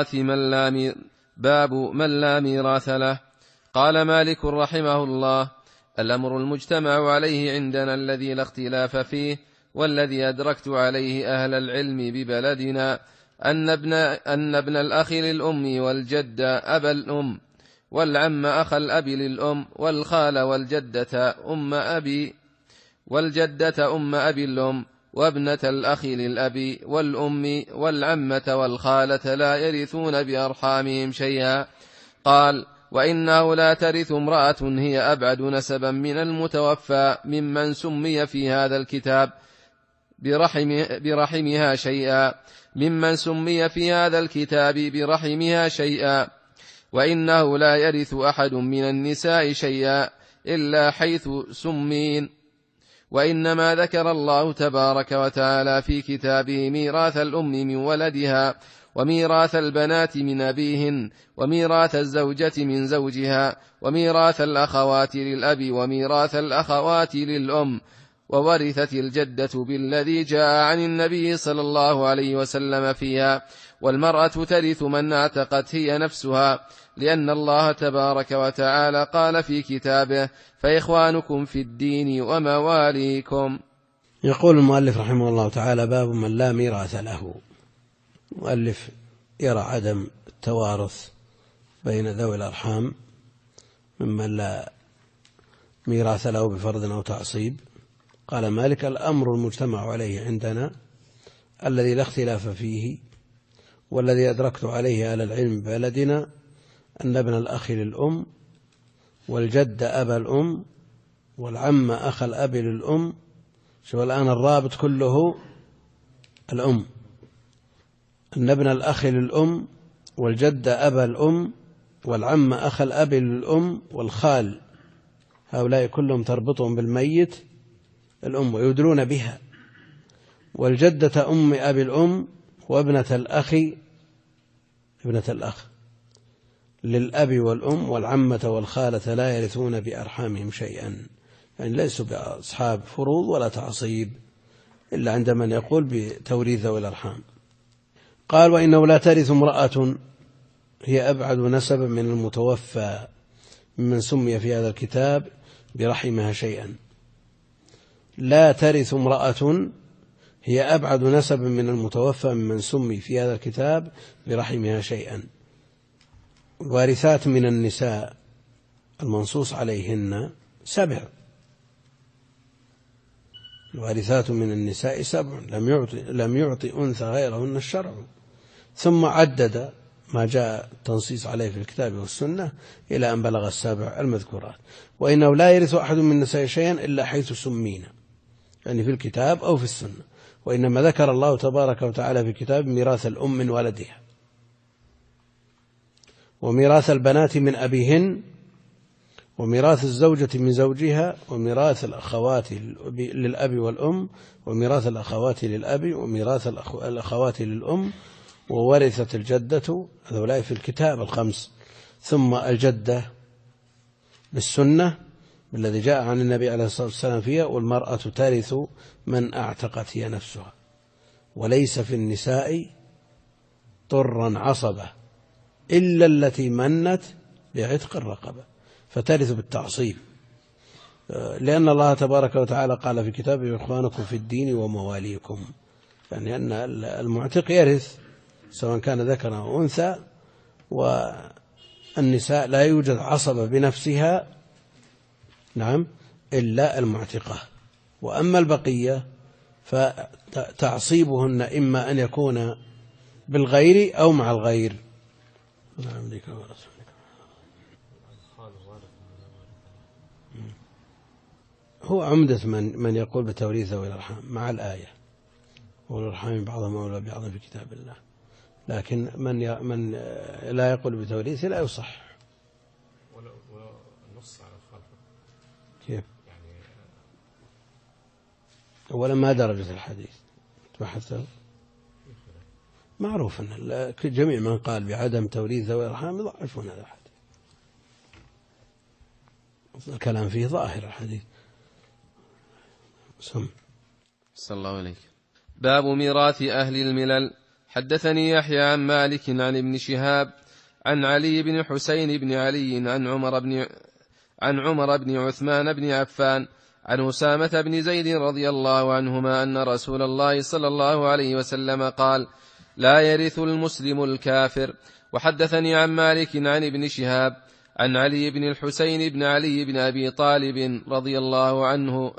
B: من لا ميراث له. قال مالك رحمه الله: الأمر المجتمع عليه عندنا الذي لا اختلاف فيه، والذي أدركت عليه أهل العلم ببلدنا، أن ابن الأخ للأم والجد أبا الأم، والعم أخ الأب للأم، والخال والجدة أم أبي الأم، وابنة الأخ للأب والأم، والعمة والخالة لا يرثون بأرحامهم شيئا. قال: وإنه لا ترث امرأة هي أبعد نسبا من المتوفى ممن سمي في هذا الكتاب برحمها شيئا، وإنه لا يرث أحد من النساء شيئا إلا حيث سمين، وإنما ذكر الله تبارك وتعالى في كتابه ميراث الأم من ولدها، وميراث البنات من أبيهن، وميراث الزوجة من زوجها، وميراث الأخوات للأب، وميراث الأخوات للأم، وورثت الجدة بالذي جاء عن النبي صلى الله عليه وسلم فيها. والمرأة ترث من اعتقت هي نفسها، لأن الله تبارك وتعالى قال في كتابه: فإخوانكم في الدين ومواليكم.
A: يقول المؤلف رحمه الله تعالى: باب من لا ميراث له. المؤلف يرى عدم التوارث بين ذوي الأرحام ممن لا ميراث له بفرض أو تعصيب. قال مالك: الأمر المجتمع عليه عندنا الذي لا اختلاف فيه والذي أدركت عليه أهل العلم بلدنا أن ابن الأخ للأم، والجد أبا الأم، والعم أخ الأب للأم. شوف الآن الرابط كله الأم، أن ابن الأخ للأم، والجد أبا الأم، والعم أخ الأب للأم، والخال، هؤلاء كلهم تربطهم بالميت الأم ويدلون بها. والجدة أم أبي الأم، وابنة الأخ ابنة الأخ للأب والأم، والعمة والخالة لا يرثون بأرحامهم شيئا، يعني ليسوا بأصحاب فروض ولا تعصيب إلا عند من يقول بتوريث ذوي الأرحام. قال: وإنه لا ترث امرأة هي أبعد نسبا من المتوفى ممن سمي في هذا الكتاب برحمها شيئا. لا ترث امرأة هي أبعد نسبا من المتوفى ممن سمي في هذا الكتاب برحمها شيئا. الوارثات من النساء المنصوص عليهن 7. الوارثات من النساء 7، لم يعطي أنثى غيرهن الشرع. ثم عدد ما جاء التنصيص عليه في الكتاب والسنة إلى أن بلغ 7 المذكورات. وإنه لا يرث أحد من النساء شيئا إلا حيث سمينا، يعني في الكتاب أو في السنة. وإنما ذكر الله تبارك وتعالى في الكتاب ميراث الأم من ولدها، وميراث البنات من أبيهن، وميراث الزوجة من زوجها، وميراث الأخوات للأب والأم، وميراث الأخوات للأب، وميراث الأخوات للأم، وورثت الجدة. هؤلاء في الكتاب 5. ثم الجدة بالسنة بالذي جاء عن النبي عليه الصلاة والسلام فيها: والمرأة ترث من أعتقت هي نفسها، وليس في النساء طرا عصبة إلا التي منت بعتق الرقبة، فترث بالتعصيب، لأن الله تبارك وتعالى قال في كتابه: إخوانكم في الدين ومواليكم، يعني أن المعتق يرث سواء كان ذكرا أو أنثى. والنساء لا يوجد عصبة بنفسها، نعم، إلا المعتقة. وأما البقية فتعصيبهن إما أن يكون بالغير أو مع الغير. هو عمدة من يقول بتوريث ذوي الأرحام مع الآية: والأرحام بعضهم أولى ببعض في كتاب الله. لكن من لا يقول بتوريثه لا يصح.
C: ونص على الخلق
A: كيف؟ أولا ما درجة الحديث تبحثه؟ معروف أن جميع من قال بعدم توريث ذوي الأرحام يضعفون هذا الحديث، الكلام فيه ظاهر الحديث.
B: صلى الله عليه. باب ميراث أهل الملل. حدثني يحيى عن مالك عن ابن شهاب عن علي بن حسين بن علي عن عمر بن عثمان بن عفان عن أسامة بن زيد رضي الله عنهما أن رسول الله صلى الله عليه وسلم قال: لا يرث المسلم الكافر. وحدثني عن مالك عن ابن شهاب عن علي بن الحسين بن علي بن أبي طالب رضي الله عنه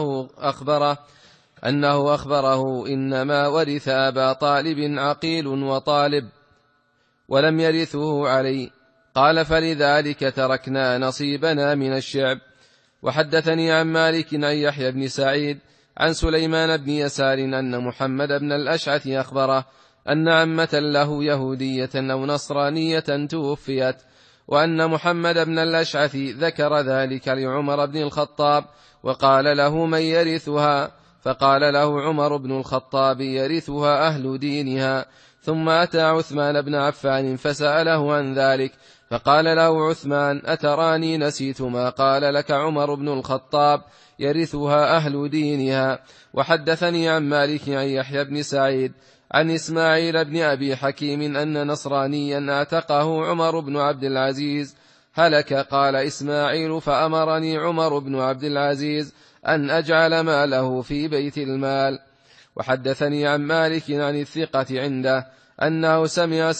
B: أنه أخبره: إنما ورث أبا طالب عقيل وطالب ولم يرثه علي. قال: فلذلك تركنا نصيبنا من الشعب. وحدثني عن مالك عن يحيى بن سعيد عن سليمان بن يسار أن محمد بن الأشعث أخبره أن عمة له يهودية أو نصرانية توفيت، وأن محمد بن الأشعث ذكر ذلك لعمر بن الخطاب، وقال له من يرثها؟ فقال له عمر بن الخطاب يرثها أهل دينها. ثم أتى عثمان بن عفان فسأله عن ذلك، فقال له عثمان أتراني نسيت ما قال لك عمر بن الخطاب يرثها أهل دينها؟ وحدثني عن مالك عن يحيى بن سعيد عن إسماعيل بن أبي حكيم أن نصرانيا اعتقه عمر بن عبد العزيز. هلك. قال إسماعيل فأمرني عمر بن عبد العزيز أن أجعل ماله في بيت المال. وحدثني عن مالك عن الثقة عنده أنه سمع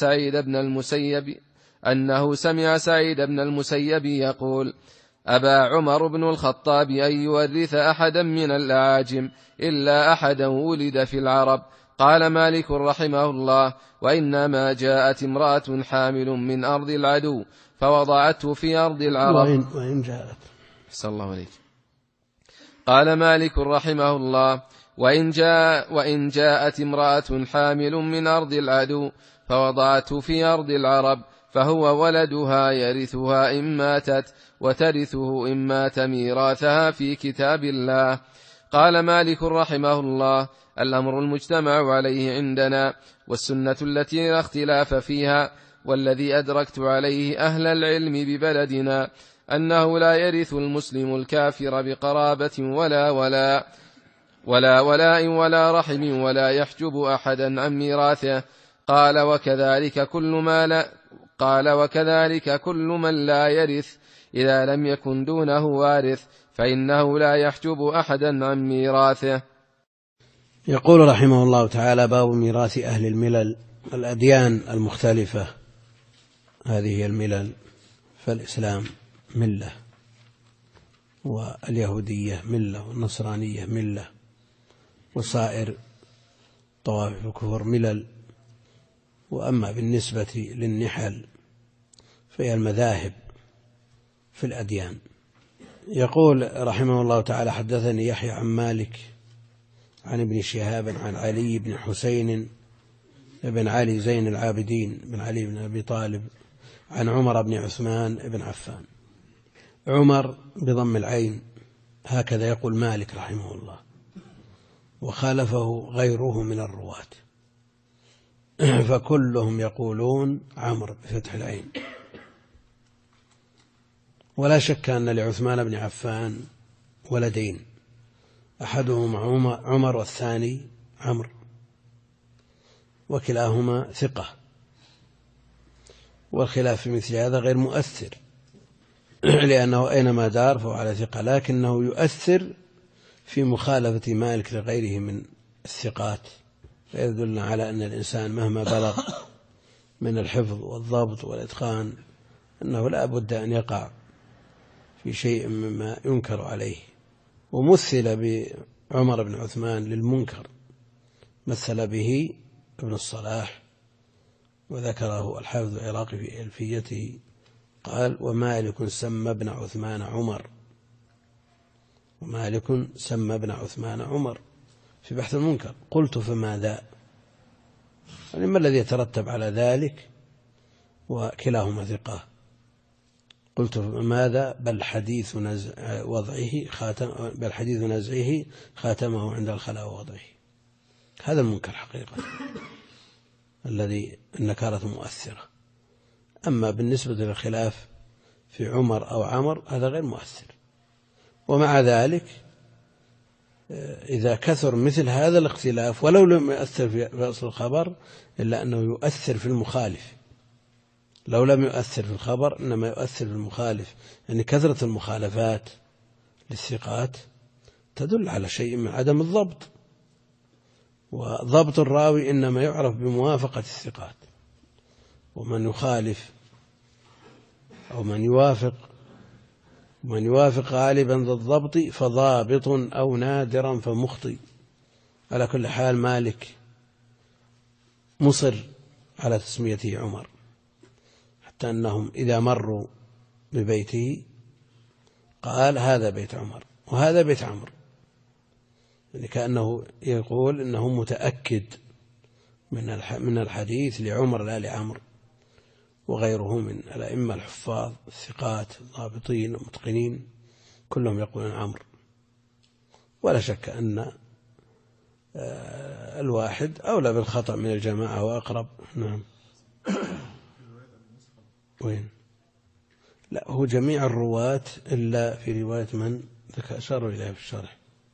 B: سعيد بن المسيب يقول أبى عمر بن الخطاب أن يورث أحدا من الأعاجم إلا أحدا ولد في العرب. قال مالك رحمه الله وإنما جاءت امرأة حامل من أرض العدو فوضعته في أرض العرب.
A: وإن جاءت
B: صلى الله عليه. قال مالك رحمه الله وإن جاءت امرأة حامل من أرض العدو فوضعته في أرض العرب فهو ولدها يرثها إن ماتت وترثه إن مات ميراثها في كتاب الله. قال مالك رحمه الله الأمر المجتمع عليه عندنا والسنة التي لا اختلاف فيها والذي أدركت عليه أهل العلم ببلدنا أنه لا يرث المسلم الكافر بقرابة ولا ولاء ولا رحم ولا يحجب أحدا عن ميراثه. قال وكذلك كل من لا يرث إذا لم يكن دونه وارث فإنه لا يحجب أحدا عن ميراثه.
A: يقول رحمه الله تعالى باب ميراث أهل الملل الأديان المختلفة. هذه الملل فالإسلام ملة، واليهودية ملة، والنصرانية ملة، وصائر طوائف الكفر ملل. وأما بالنسبة للنحل فهي المذاهب في الأديان. يقول رحمه الله تعالى حدثني يحيى عن مالك عن ابن شهاب عن علي بن حسين بن علي زين العابدين بن علي بن أبي طالب عن عمر بن عثمان بن عفان. عمر بضم العين، هكذا يقول مالك رحمه الله، وخالفه غيره من الرواة، فكلهم يقولون عمرو بفتح العين. ولا شك أن لعثمان بن عفان ولدين، أحدهما عمر والثاني عمرو، وكلاهما ثقة، والخلاف في مثل هذا غير مؤثر لأنه أينما دار فهو على ثقة، لكنه يؤثر في مخالفة مالك لغيره من الثقات، فيدل على أن الإنسان مهما بلغ من الحفظ والضبط والإتقان أنه لا بد أن يقع في شيء مما ينكر عليه. ومثل بعمر بن عثمان للمنكر، مثل به ابن الصلاح وذكره الحافظ العراقي في ألفيته، قال ومالك سمى ابن عثمان عمر، ومالك سمى ابن عثمان عمر في بحث المنكر. قلت فماذا؟ يعني ما الذي يترتب على ذلك وكلاهما ثقة؟ قلت فماذا؟ بل حديث نزعه خاتمه عند الخلاء ووضعه. هذا المنكر حقيقة الذي النكارة مؤثرة. أما بالنسبة للخلاف في عمر أو عمر هذا غير مؤثر. ومع ذلك إذا كثر مثل هذا الاختلاف ولو لم يؤثر في أصل الخبر إلا أنه يؤثر في المخالف. لو لم يؤثر في الخبر إنما يؤثر في المخالف، يعني كثرة المخالفات للثقات تدل على شيء من عدم الضبط، وضبط الراوي إنما يعرف بموافقة الثقات، ومن يخالف أو من يوافق غالبا ذا الضبط فضابط أو نادرا فمخطئ. على كل حال مالك مصر على تسميته عمر، حتى أنهم إذا مروا ببيته قال هذا بيت عمر وهذا بيت عمرو، يعني كأنه يقول إنه متأكد من الحديث لعمر لا لعمرو. وغيره من الأئمة الحفاظ الثقات الضابطين المتقنين كلهم يقولون عمرو. ولا شك أن الواحد أولى بالخطأ من الجماعة وأقرب. نعم. وين؟ لا، هو جميع الرواة إلا في رواية من أشاروا إليها في الشرح.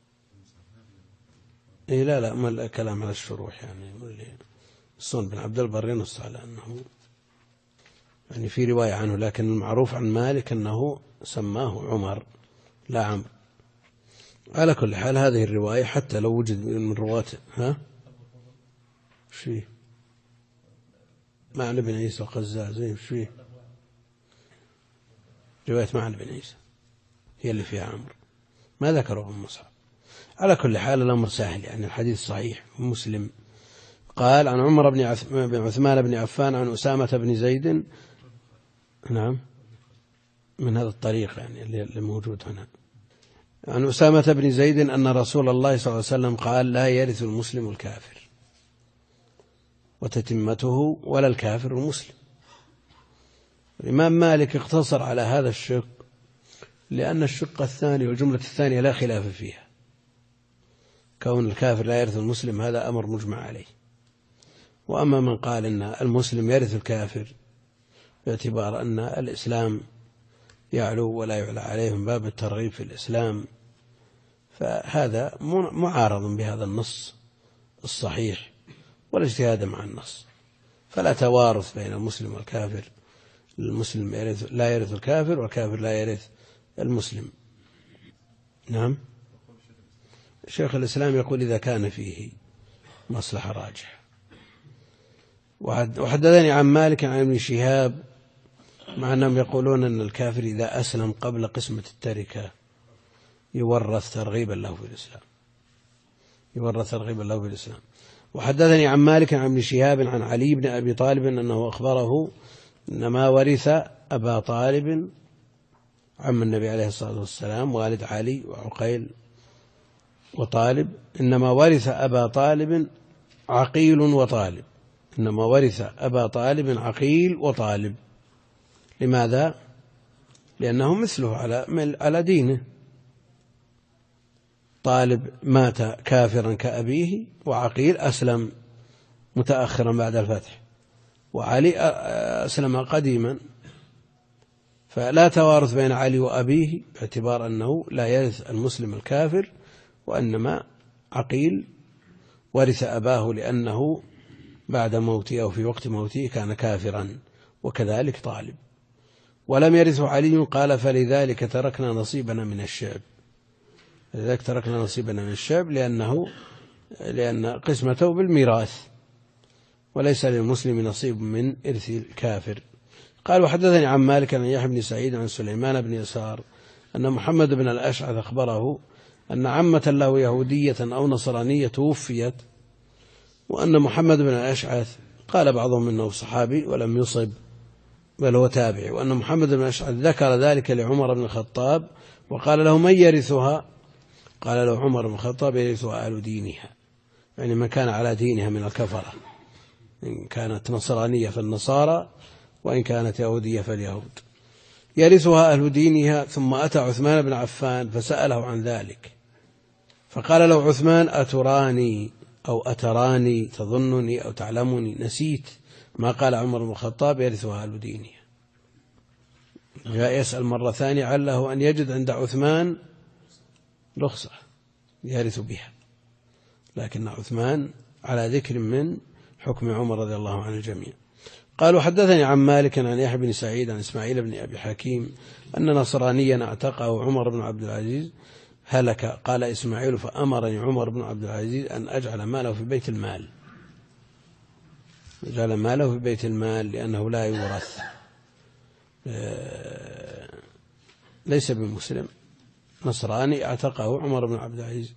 A: إيه لا ما الكلام على الشروح يعني. الصون بن عبد البر ينص على أنه يعني في رواية عنه، لكن المعروف عن مالك أنه سماه عمر لا عمرو. على كل حال هذه الرواية حتى لو وجد من رواة فيه معن بن عيسى القزاز فيه رواية معن بن عيسى هي اللي فيها عمرو، ما ذكره ابن مصعب. على كل حال الأمر سهل، يعني الحديث صحيح. مسلم قال عن عمر بن عثمان بن عفان عن أسامة بن زيد. نعم، من هذا الطريق يعني اللي موجود هنا. عن أسامة بن زيد أن رسول الله صلى الله عليه وسلم قال لا يرث المسلم الكافر، وتتمته ولا الكافر المسلم. الإمام مالك اقتصر على هذا الشق لأن الشق الثاني والجملة الثانية لا خلاف فيها، كون الكافر لا يرث المسلم هذا أمر مجمع عليه. وأما من قال إن المسلم يرث الكافر باعتبار أن الإسلام يعلو ولا يعلى عليه من باب الترغيب في الإسلام، فهذا معارض بهذا النص الصحيح والاجتهاد مع النص. فلا توارث بين المسلم والكافر، المسلم لا يرث الكافر والكافر لا يرث المسلم. نعم. شيخ الإسلام يقول إذا كان فيه مصلحة راجحة. وحدثني عن مالك عن ابن شهاب، مع أنهم يقولون أن الكافر إذا أسلم قبل قسمة التركة يورث ترغيبا له في الإسلام، يورث ترغيبا له في الإسلام. وحدثني عن مالك عن ابن شهاب عن علي بن أبي طالب أنه أخبره إنما ورث أبا طالب عم النبي عليه الصلاة والسلام والد علي وعقيل وطالب، إنما ورث أبا طالب عقيل وطالب، إنما ورث أبا طالب عقيل وطالب. لماذا؟ لأنه مثله على دينه. طالب مات كافرا كأبيه، وعقيل أسلم متأخرا بعد الفتح، وعلي أسلم قديما، فلا توارث بين علي وأبيه باعتبار أنه لا يرث المسلم الكافر، وإنما عقيل ورث أباه لأنه بعد موته أو في وقت موته كان كافرا، وكذلك طالب. ولم يرثه علي قال فلذلك تركنا نصيبنا من الشعب، لذلك تركنا نصيبنا من الشعب لأن قسمته بالميراث، وليس للمسلم نصيب من إرث الكافر. قال وحدثني عن مالك عن يحيى بن سعيد عن سليمان بن يسار أن محمد بن الأشعث أخبره أن عمة له يهودية أو نصرانية توفيت، وأن محمد بن الأشعث قال بعضهم إنه صحابي ولم يصب بل هو تابعي، وأن محمد بن الأشعث ذكر ذلك لعمر بن الخطاب وقال له من يرثها؟ قال له عمر بن الخطاب يرثها أهل دينها، يعني من كان على دينها من الكفرة، إن كانت نصرانية فالنصارى وإن كانت يهودية فاليهود، يرثها أهل دينها. ثم أتى عثمان بن عفان فسأله عن ذلك، فقال له عثمان أتراني أو أتراني تظنني أو تعلمني؟ نسيت ما قال عمر بن الخطاب يرثها أهل دينها. جاء يسأل مرة ثانية عله أن يجد عند عثمان رخصة يرث بها، لكن عثمان على ذكر من حكم عمر رضي الله عن الجميع. قالوا حدثني عن مالك عن يحيى بن سعيد عن إسماعيل بن أبي حكيم أن نصرانيا اعتقه عمر بن عبد العزيز هلك. قال إسماعيل فأمرني عمر بن عبد العزيز أن أجعل ماله في بيت المال، أجعل ماله في بيت المال لأنه لا يورث، ليس بمسلم، نصراني اعتقه عمر بن عبد العزيز،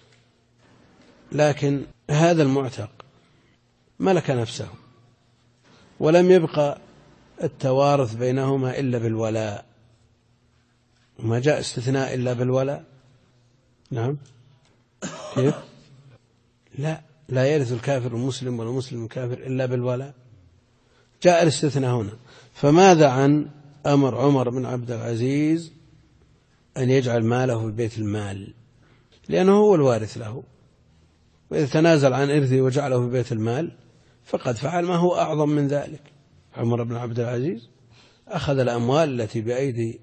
A: لكن هذا المعتق ملك نفسه ولم يبقى التوارث بينهما إلا بالولاء، وما جاء استثناء إلا بالولاء. نعم كيف؟ لا يرث الكافر المسلم ولا المسلم الكافر إلا بالولاء، جاء الاستثناء هنا. فماذا عن أمر عمر بن عبد العزيز أن يجعل ماله في بيت المال؟ لأنه هو الوارث له، وإذا تنازل عن إرثه وجعله في بيت المال فقد فعل ما هو أعظم من ذلك. عمر بن عبد العزيز أخذ الأموال التي بأيدي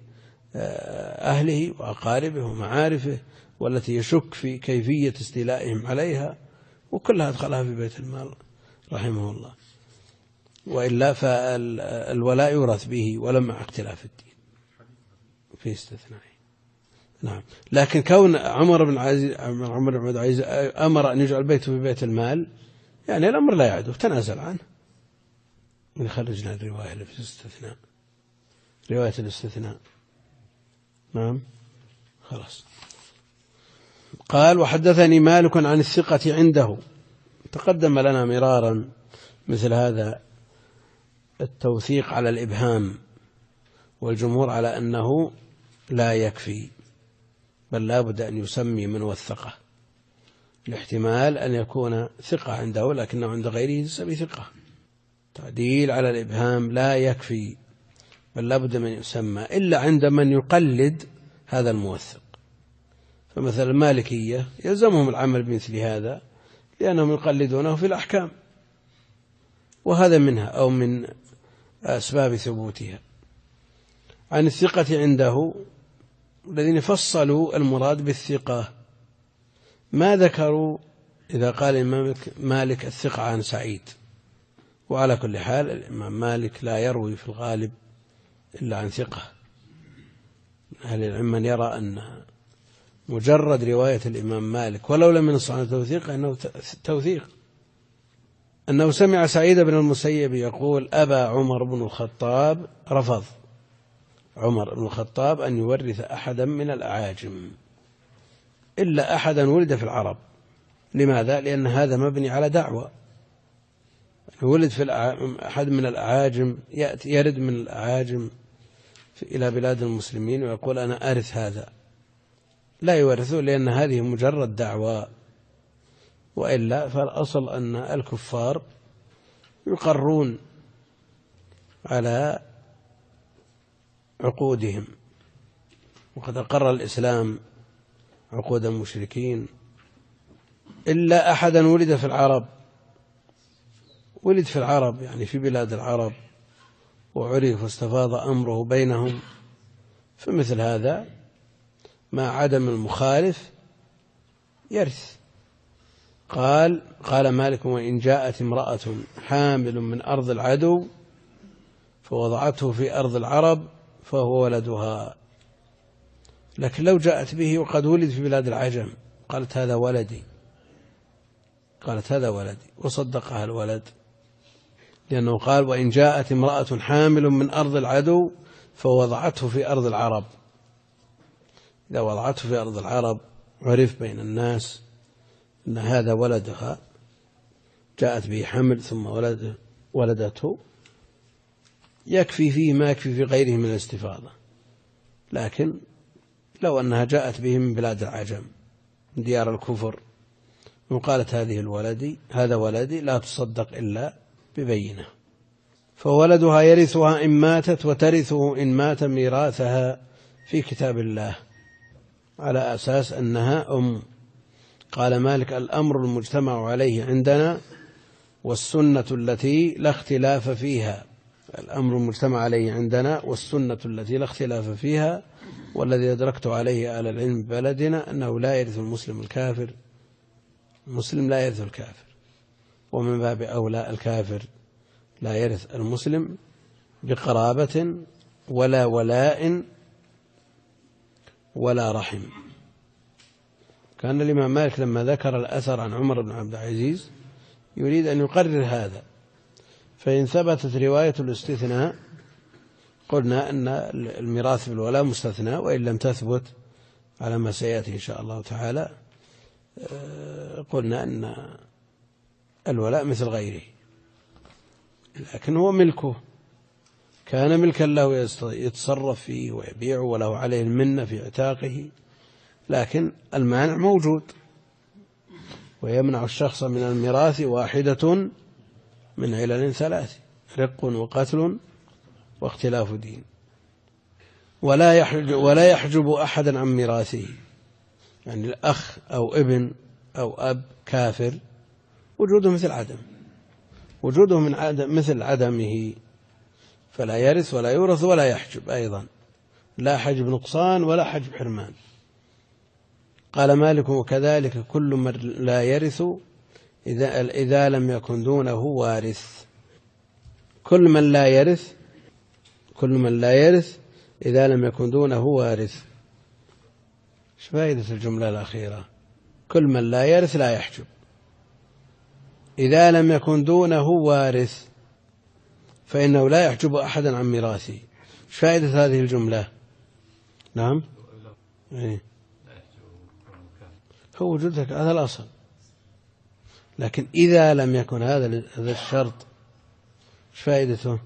A: أهله وأقاربه ومعارفه والتي يشك في كيفية استيلائهم عليها، وكلها أدخلها في بيت المال رحمه الله. وإلا فالولاء يورث به ولم مع اختلاف الدين في استثناء. نعم. لكن كون عمر بن عبد العزيز أمر أن يجعل بيته في بيت المال، يعني الأمر لا يعده، تنازل عنه. من خرجنا الرواية اللي في الاستثناء، رواية الاستثناء. نعم خلاص. قال وحدثني مالك عن الثقة عنده. تقدم لنا مرارا مثل هذا التوثيق على الإبهام، والجمهور على أنه لا يكفي، بل لا بد أن يسمي من وثقه، الاحتمال أن يكون ثقة عنده لكنه عند غيره يسمي ثقة. تعديل على الإبهام لا يكفي، بل لا بد من يسمى إلا عند من يقلد هذا الموثق. فمثل المالكية يلزمهم العمل بمثل هذا لأنهم يقلدونه في الأحكام، وهذا منها أو من أسباب ثبوتها. عن الثقة عنده الذين فصلوا المراد بالثقة، ما ذكروا إذا قال الإمام مالك الثقة عن سعيد. وعلى كل حال الإمام مالك لا يروي في الغالب إلا عن ثقة. أهل العلم من يرى أن مجرد رواية الإمام مالك ولو لم ينص عن توثيق أنه توثيق، أنه سمع سعيد بن المسيب يقول أبى عمر بن الخطاب، رفض عمر بن الخطاب أن يورث أحدا من الأعاجم إلا أحدا ولد في العرب. لماذا؟ لأن هذا مبني على دعوة، ولد في أحد من الأعاجم، يأتي يرد من الأعاجم إلى بلاد المسلمين ويقول أنا أرث هذا، لا يورثه لأن هذه مجرد دعوة. وإلا فالأصل أن الكفار يقرون على عقودهم، وقد أقر الإسلام عقود المشركين إلا أحدا ولد في العرب، ولد في العرب يعني في بلاد العرب وعرف واستفاض أمره بينهم، فمثل هذا مع عدم المخالف يرث. قال مالك وإن جاءت امرأة حامل من أرض العدو فوضعته في أرض العرب فهو ولدها. لكن لو جاءت به وقد ولد في بلاد العجم قالت هذا ولدي، وصدقها الولد، لأنه قال وإن جاءت امرأة حامل من أرض العدو فوضعته في أرض العرب. إذا وضعته في أرض العرب عرف بين الناس أن هذا ولدها، جاءت به حمل ثم ولدته، يكفي فيه ما يكفي في غيره من الاستفاضة. لكن لو أنها جاءت به من بلاد العجم من ديار الكفر وقالت هذا ولدي، لا تصدق إلا ببينة. فولدها يرثها إن ماتت وترثه إن مات ميراثها في كتاب الله على أساس أنها أم. قال مالك الأمر المجتمع عليه عندنا والسنة التي لا اختلاف فيها. الأمر المجتمع عليه عندنا والسنة التي لا اختلاف فيها، والذي أدركت عليه على العلم ببلدنا أنه لا يرث المسلم الكافر، المسلم لا يرث الكافر، ومن باب أولى الكافر لا يرث المسلم بقرابة ولا ولاء ولا رحم. كان الإمام مالك لما ذكر الأثر عن عمر بن عبد العزيز يريد أن يقرر هذا. فإن ثبتت رواية الاستثناء قلنا أن الميراث بالولاء مستثنى، وإن لم تثبت على ما سيأتي إن شاء الله تعالى قلنا أن الولاء مثل غيره، لكن هو ملكه، كان ملكا له يتصرف فيه ويبيعه وله عليه المنة في اعتاقه، لكن المانع موجود، ويمنع الشخص من الميراث واحدة من علل ثلاث: رق وقتل واختلاف دين. ولا يحجب أحدا عن ميراثه، يعني الأخ أو ابن أو أب كافر وجوده مثل عدم، وجوده من عدم مثل عدمه، فلا يرث ولا يورث ولا يحجب أيضا، لا حجب نقصان ولا حجب حرمان. قال مالك: وكذلك كل من لا يرث إذا لم يكن دونه وارث. كل من لا يرث إذا لم يكن دونه وارث. ايش فائدة الجملة الأخيرة؟ كل من لا يرث لا يحجب إذا لم يكن دونه وارث فإنه لا يحجب أحدا عن ميراثه. ايش فائدة هذه الجملة؟ نعم، إيه؟ هو وجودك هذا الأصل، لكن إذا لم يكن هذا الشرط ايش فائدته؟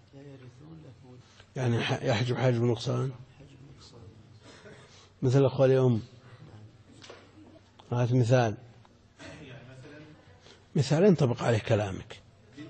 A: يعني يحجب حاجب نقصان، مثل أخوة الأم. هذا مثال ينطبق عليه كلامك.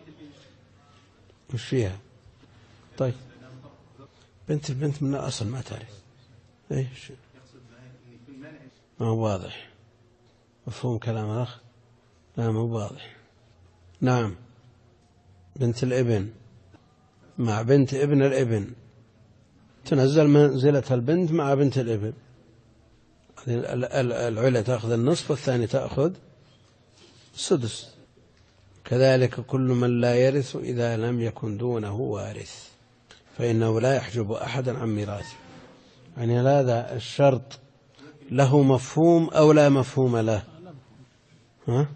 A: وش فيها؟ طيب بنت البنت من الأصل ما تعرف ايش، ما هو واضح مفهوم كلام الأخ؟ لا ما هو واضح. نعم، بنت الابن مع بنت ابن الابن تنزل منزلة البنت مع بنت الابن، العلة تأخذ النصف والثاني تأخذ السدس. كذلك كل من لا يرث إذا لم يكن دونه وارث فإنه لا يحجب أحدا عن ميراثه. يعني هذا الشرط له مفهوم أو لا مفهوم له؟ ها؟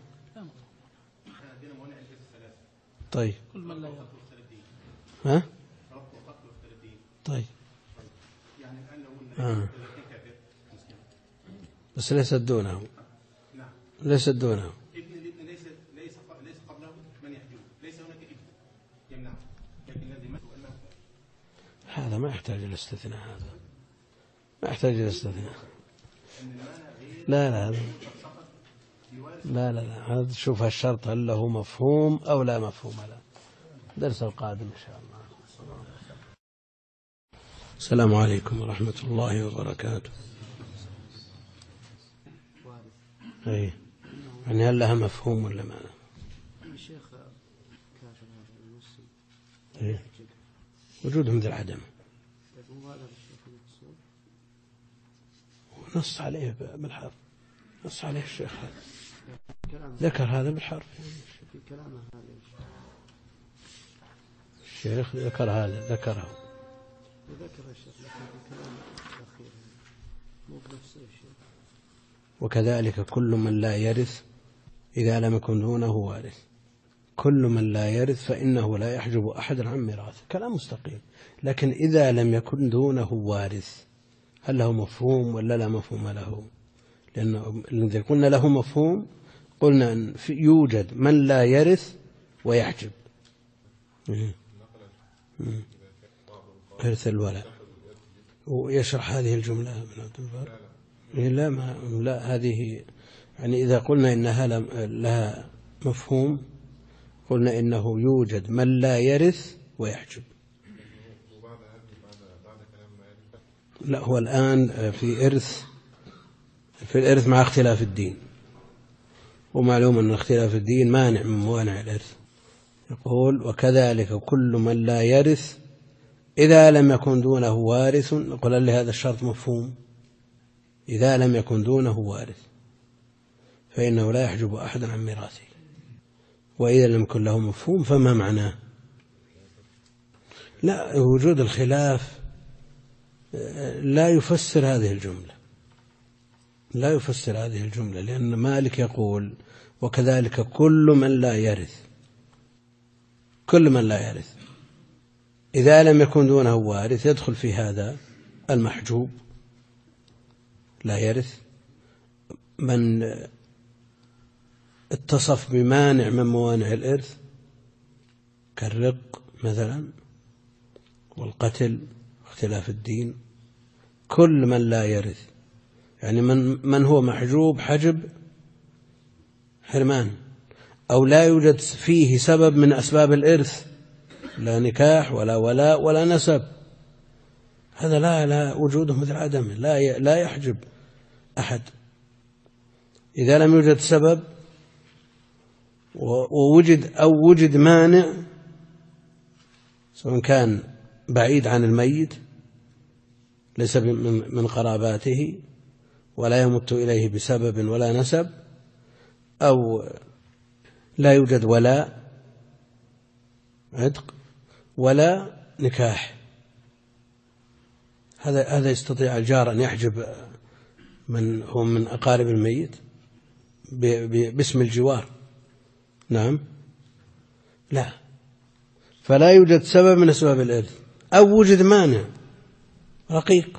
A: طيب ها؟ طيب بس ليست دونه، ليست دونه.
C: ليس قبله من يحجبه، ليس هناك ابن يمنعه، لكن الذي مات أنه
A: هذا ما يحتاج الاستثناء، هذا ما يحتاج الاستثناء. لا هذا شوف الشرط هل له مفهوم أو لا مفهوم له. درس القادم إن شاء الله. السلام عليكم ورحمة الله وبركاته. أي يعني هل لها مفهوم ولا ما لها؟
D: الشيخ كافر
A: إيه؟ وجوده مثل عدم، نص عليه بالحرف، نص عليه الشيخ هذا، ذكر هذا بالحرف.
D: في كلامه هذا
A: الشيخ ذكر هذا، ذكره
D: وذكر الشيخ لكن في كلامه الأخير مو بنفس الشيء.
A: وكذلك كل من لا يرث إذا لم يكن دونه وارث. كل من لا يرث فإنه لا يحجب أحدا عن ميراثه. كلام مستقيم، لكن إذا لم يكن دونه وارث هل له مفهوم ولا لا مفهوم له؟ لأنه إذا قلنا له مفهوم قلنا أن يوجد من لا يرث ويحجب. إرث الولاء. ويشرح هذه الجملة ابن عبد البر؟ لا هذه يعني إذا قلنا إنها لها مفهوم قلنا إنه يوجد من لا يرث ويحجب. لا هو الآن في الإرث مع اختلاف الدين، ومعلوم أن اختلاف الدين مانع من موانع الإرث. يقول وكذلك كل من لا يرث إذا لم يكن دونه وارث. نقول لهذا الشرط مفهوم، إذا لم يكن دونه وارث فإنه لا يحجب أحدا عن ميراثه. وإذا لم يكن له مفهوم فما معناه؟ لا، وجود الخلاف لا يفسر هذه الجملة، لا يفسر هذه الجملة، لأن مالك يقول وكذلك كل من لا يرث، كل من لا يرث إذا لم يكن دونه وارث يدخل في هذا المحجوب لا يرث، من اتصف بمانع من موانع الإرث كالرق مثلا والقتل واختلاف الدين. كل من لا يرث يعني من هو محجوب حجب حرمان، أو لا يوجد فيه سبب من أسباب الإرث، لا نكاح ولا ولاء ولا نسب، هذا لا وجوده مثل عدمه، لا يحجب أحد إذا لم يوجد سبب ووجد مانع، سواء كان بعيد عن الميت ليس من قراباته ولا يمت إليه بسبب ولا نسب، أو لا يوجد ولا عتق ولا نكاح، هذا يستطيع الجار أن يحجب من هو من أقارب الميت باسم الجوار. نعم، لا، فلا يوجد سبب من أسباب الإرث، أو وجد مانع رقيق،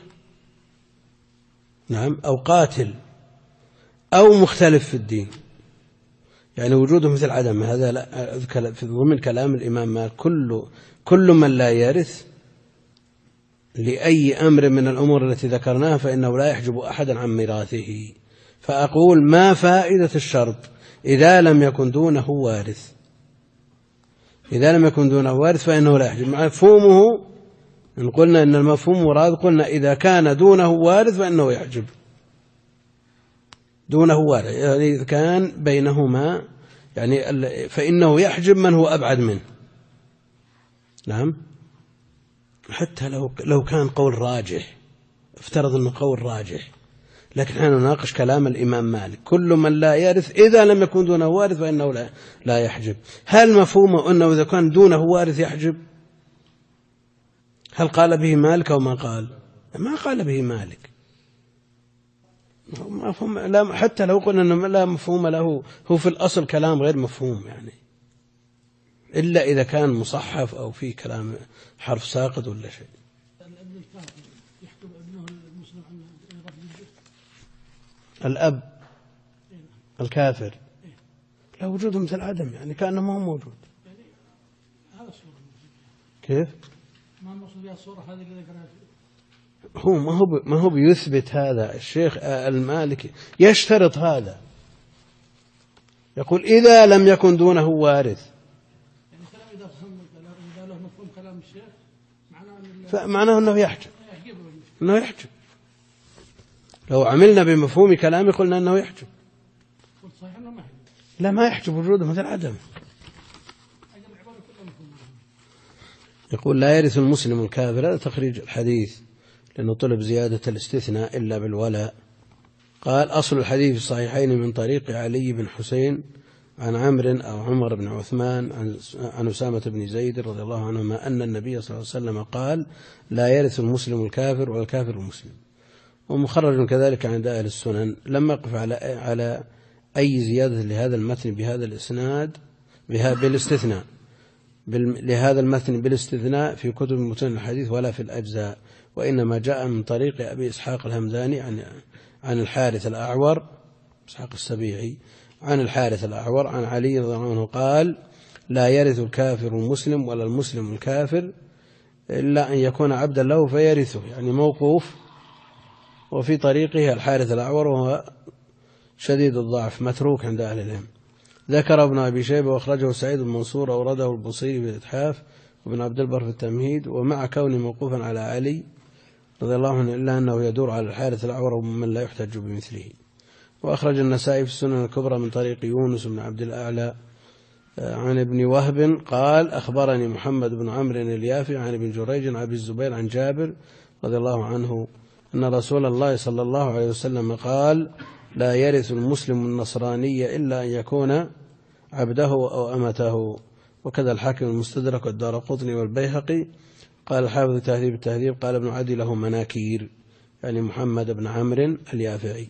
A: نعم، أو قاتل، أو مختلف في الدين، يعني وجوده مثل عدم. هذا لا في ضمن كلام الإمام مالك، كل من لا يرث لأي أمر من الأمور التي ذكرناها فإنه لا يحجب أحدا عن ميراثه. فأقول ما فائدة الشرط إذا لم يكن دونه وارث؟ إذا لم يكن دونه وارث فإنه لا يحجب. مفهومه إن قلنا إن المفهوم مراد، قلنا إذا كان دونه وارث فإنه يحجب، دونه وارث يعني إذا كان بينهما، يعني فإنه يحجب من هو أبعد منه. نعم، حتى لو كان قول راجح، افترض أنه قول راجح، لكن نحن نناقش كلام الإمام مالك، كل من لا يرث إذا لم يكن دونه وارث فإنه لا يحجب. هل مفهومه أنه إذا كان دونه وارث يحجب؟ هل قال به مالك أو ما قال؟ ما قال به مالك. مفهوم، لا، حتى لو قلنا أنه لا مفهوم له، هو في الأصل كلام غير مفهوم يعني، إلا إذا كان مصحف أو في كلام حرف ساقط ولا شيء. الأب الكافر لا وجوده مثل عدم، يعني كأنه ما هو موجود. كيف؟
D: ما المقصود الصورة هذه اللي ذكرها؟
A: هو ما هو بيثبت هذا. الشيخ المالكي يشترط هذا، يقول إذا لم يكن دونه وارث.
D: يعني كلام إذا له مفهوم كلام الشيخ
A: معناه أنه يحجب، أنه يحجب. لو عملنا بمفهوم كلامي قلنا أنه يحجب.
D: قلت صحيح أنه ما يحجب.
A: لا، ما يحجب وجوده مثل عدم. يقول لا يرث المسلم الكافر، هذا تخريج الحديث لأنه طلب زيادة الاستثناء إلا بالولاء. قال أصل الحديث في الصحيحين من طريق علي بن حسين عن عمرو أو عمر بن عثمان عن أسامة بن زيد رضي الله عنهما أن النبي صلى الله عليه وسلم قال لا يرث المسلم الكافر والكافر المسلم. ومخرج كذلك عند أهل السنن. لما أقف على أي زيادة لهذا المتن بهذا الإسناد بالاستثناء لهذا المتن بالاستثناء في كتب متن الحديث ولا في الأجزاء، وإنما جاء من طريق أبي إسحاق الهمداني عن الحارث الأعور، إسحاق السبيعي، عن الحارث الأعور عن علي رضي الله عنه قال لا يرث الكافر المسلم ولا المسلم الكافر إلا أن يكون عبدا له فيرثه، يعني موقوف. وفي طريقه الحارث الأعور وهو شديد الضعف متروك عند أهل العلم. ذكر ابن أبي شيبة وأخرجه سعيد بن منصور أورده البصيري في الإتحاف وابن عبد البر في التمهيد، ومع كونه موقوفا على علي رضي الله عنه إلا أنه يدور على الحارث الأعور ومن لا يحتج بمثله. وأخرج النسائي في السنن الكبرى من طريق يونس بن عبد الأعلى عن ابن وهب قال أخبرني محمد بن عمرو اليافي عن ابن جريج عن أبي الزبير عن جابر رضي الله عنه أن رسول الله صلى الله عليه وسلم قال لا يرث المسلم النصراني إلا أن يكون عبده أو أمته. وكذا الحاكم المستدرك والدارقطني والبيهقي. قال الحافظ تهذيب التهذيب قال ابن عدي له مناكير، يعني محمد بن عمرو اليافعي.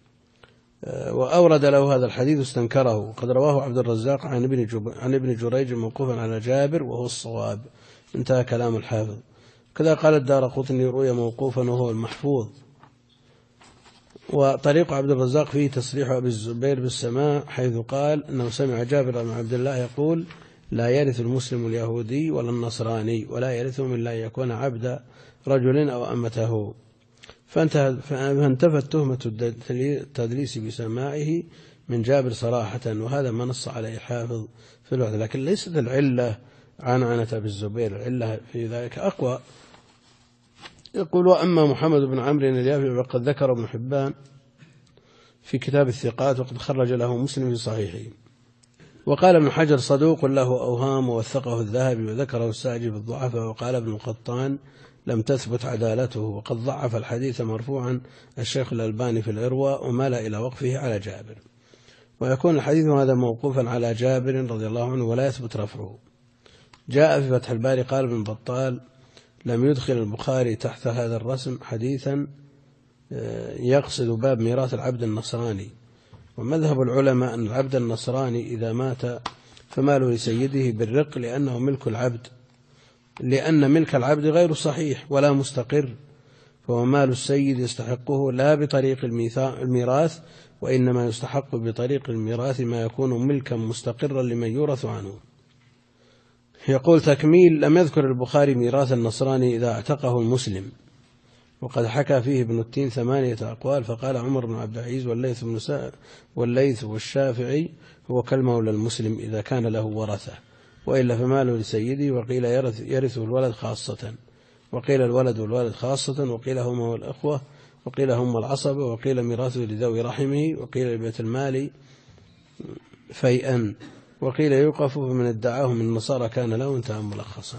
A: وأورد له هذا الحديث واستنكره، وقد رواه عبد الرزاق عن ابن جريج موقوفا على جابر وهو الصواب. انتهى كلام الحافظ. كذا قال الدارقطني روي موقوفا وهو المحفوظ. وطريق عبد الرزاق فيه تصريح أبي الزبير بالسماع حيث قال أنه سمع جابر بن عبد الله يقول لا يرث المسلم اليهودي ولا النصراني ولا يرثهم إلا أن يكون عبد رجل أو أمته. فانتفت تهمة التدليس بسماعه من جابر صراحة، وهذا ما نص عليه الحافظ في الوحدة. لكن ليست العلة عنعنة أبي الزبير، العلة في ذلك أقوى. يقول وأما محمد بن عمرو اليافعي فقد ذكر ابن حبان في كتاب الثقات، وقد خرج له مسلم في صحيحه. وقال ابن حجر صدوق له أوهام، ووثقه الذهبي وذكره الساجي في الضعفاء. وقال ابن قطان لم تثبت عدالته، وقد ضعف الحديث مرفوعا الشيخ الألباني في الإرواء، ومال إلى وقفه على جابر. ويكون الحديث هذا موقوفا على جابر رضي الله عنه ولا يثبت رفعه. جاء في فتح الباري قال ابن بطال لم يدخل البخاري تحت هذا الرسم حديثا يقصد باب ميراث العبد النصراني. ومذهب العلماء أن العبد النصراني إذا مات فماله لسيده بالرق، لأنه ملك العبد، لأن ملك العبد غير صحيح ولا مستقر، فهو مال السيد يستحقه لا بطريق الميراث، وإنما يستحق بطريق الميراث ما يكون ملكا مستقرا لمن يورث عنه. يقول تكميل: لم يذكر البخاري ميراث النصراني إذا اعتقه المسلم، وقد حكى فيه ابن التين 8 أقوال، فقال عمر بن عبد العزيز والليث والشافعي هو كالمولى المسلم إذا كان له ورثة، وإلا فماله لسيده. وقيل يرثه الولد خاصة، وقيل الولد والوالد خاصة، وقيل هما والأخوة، وقيل هم العصبة، وقيل ميراثه لذوي رحمه، وقيل لبيت المال فيئا، وقيل يوقف فمن ادعاه من النصارى كان له انتهى ملخصا.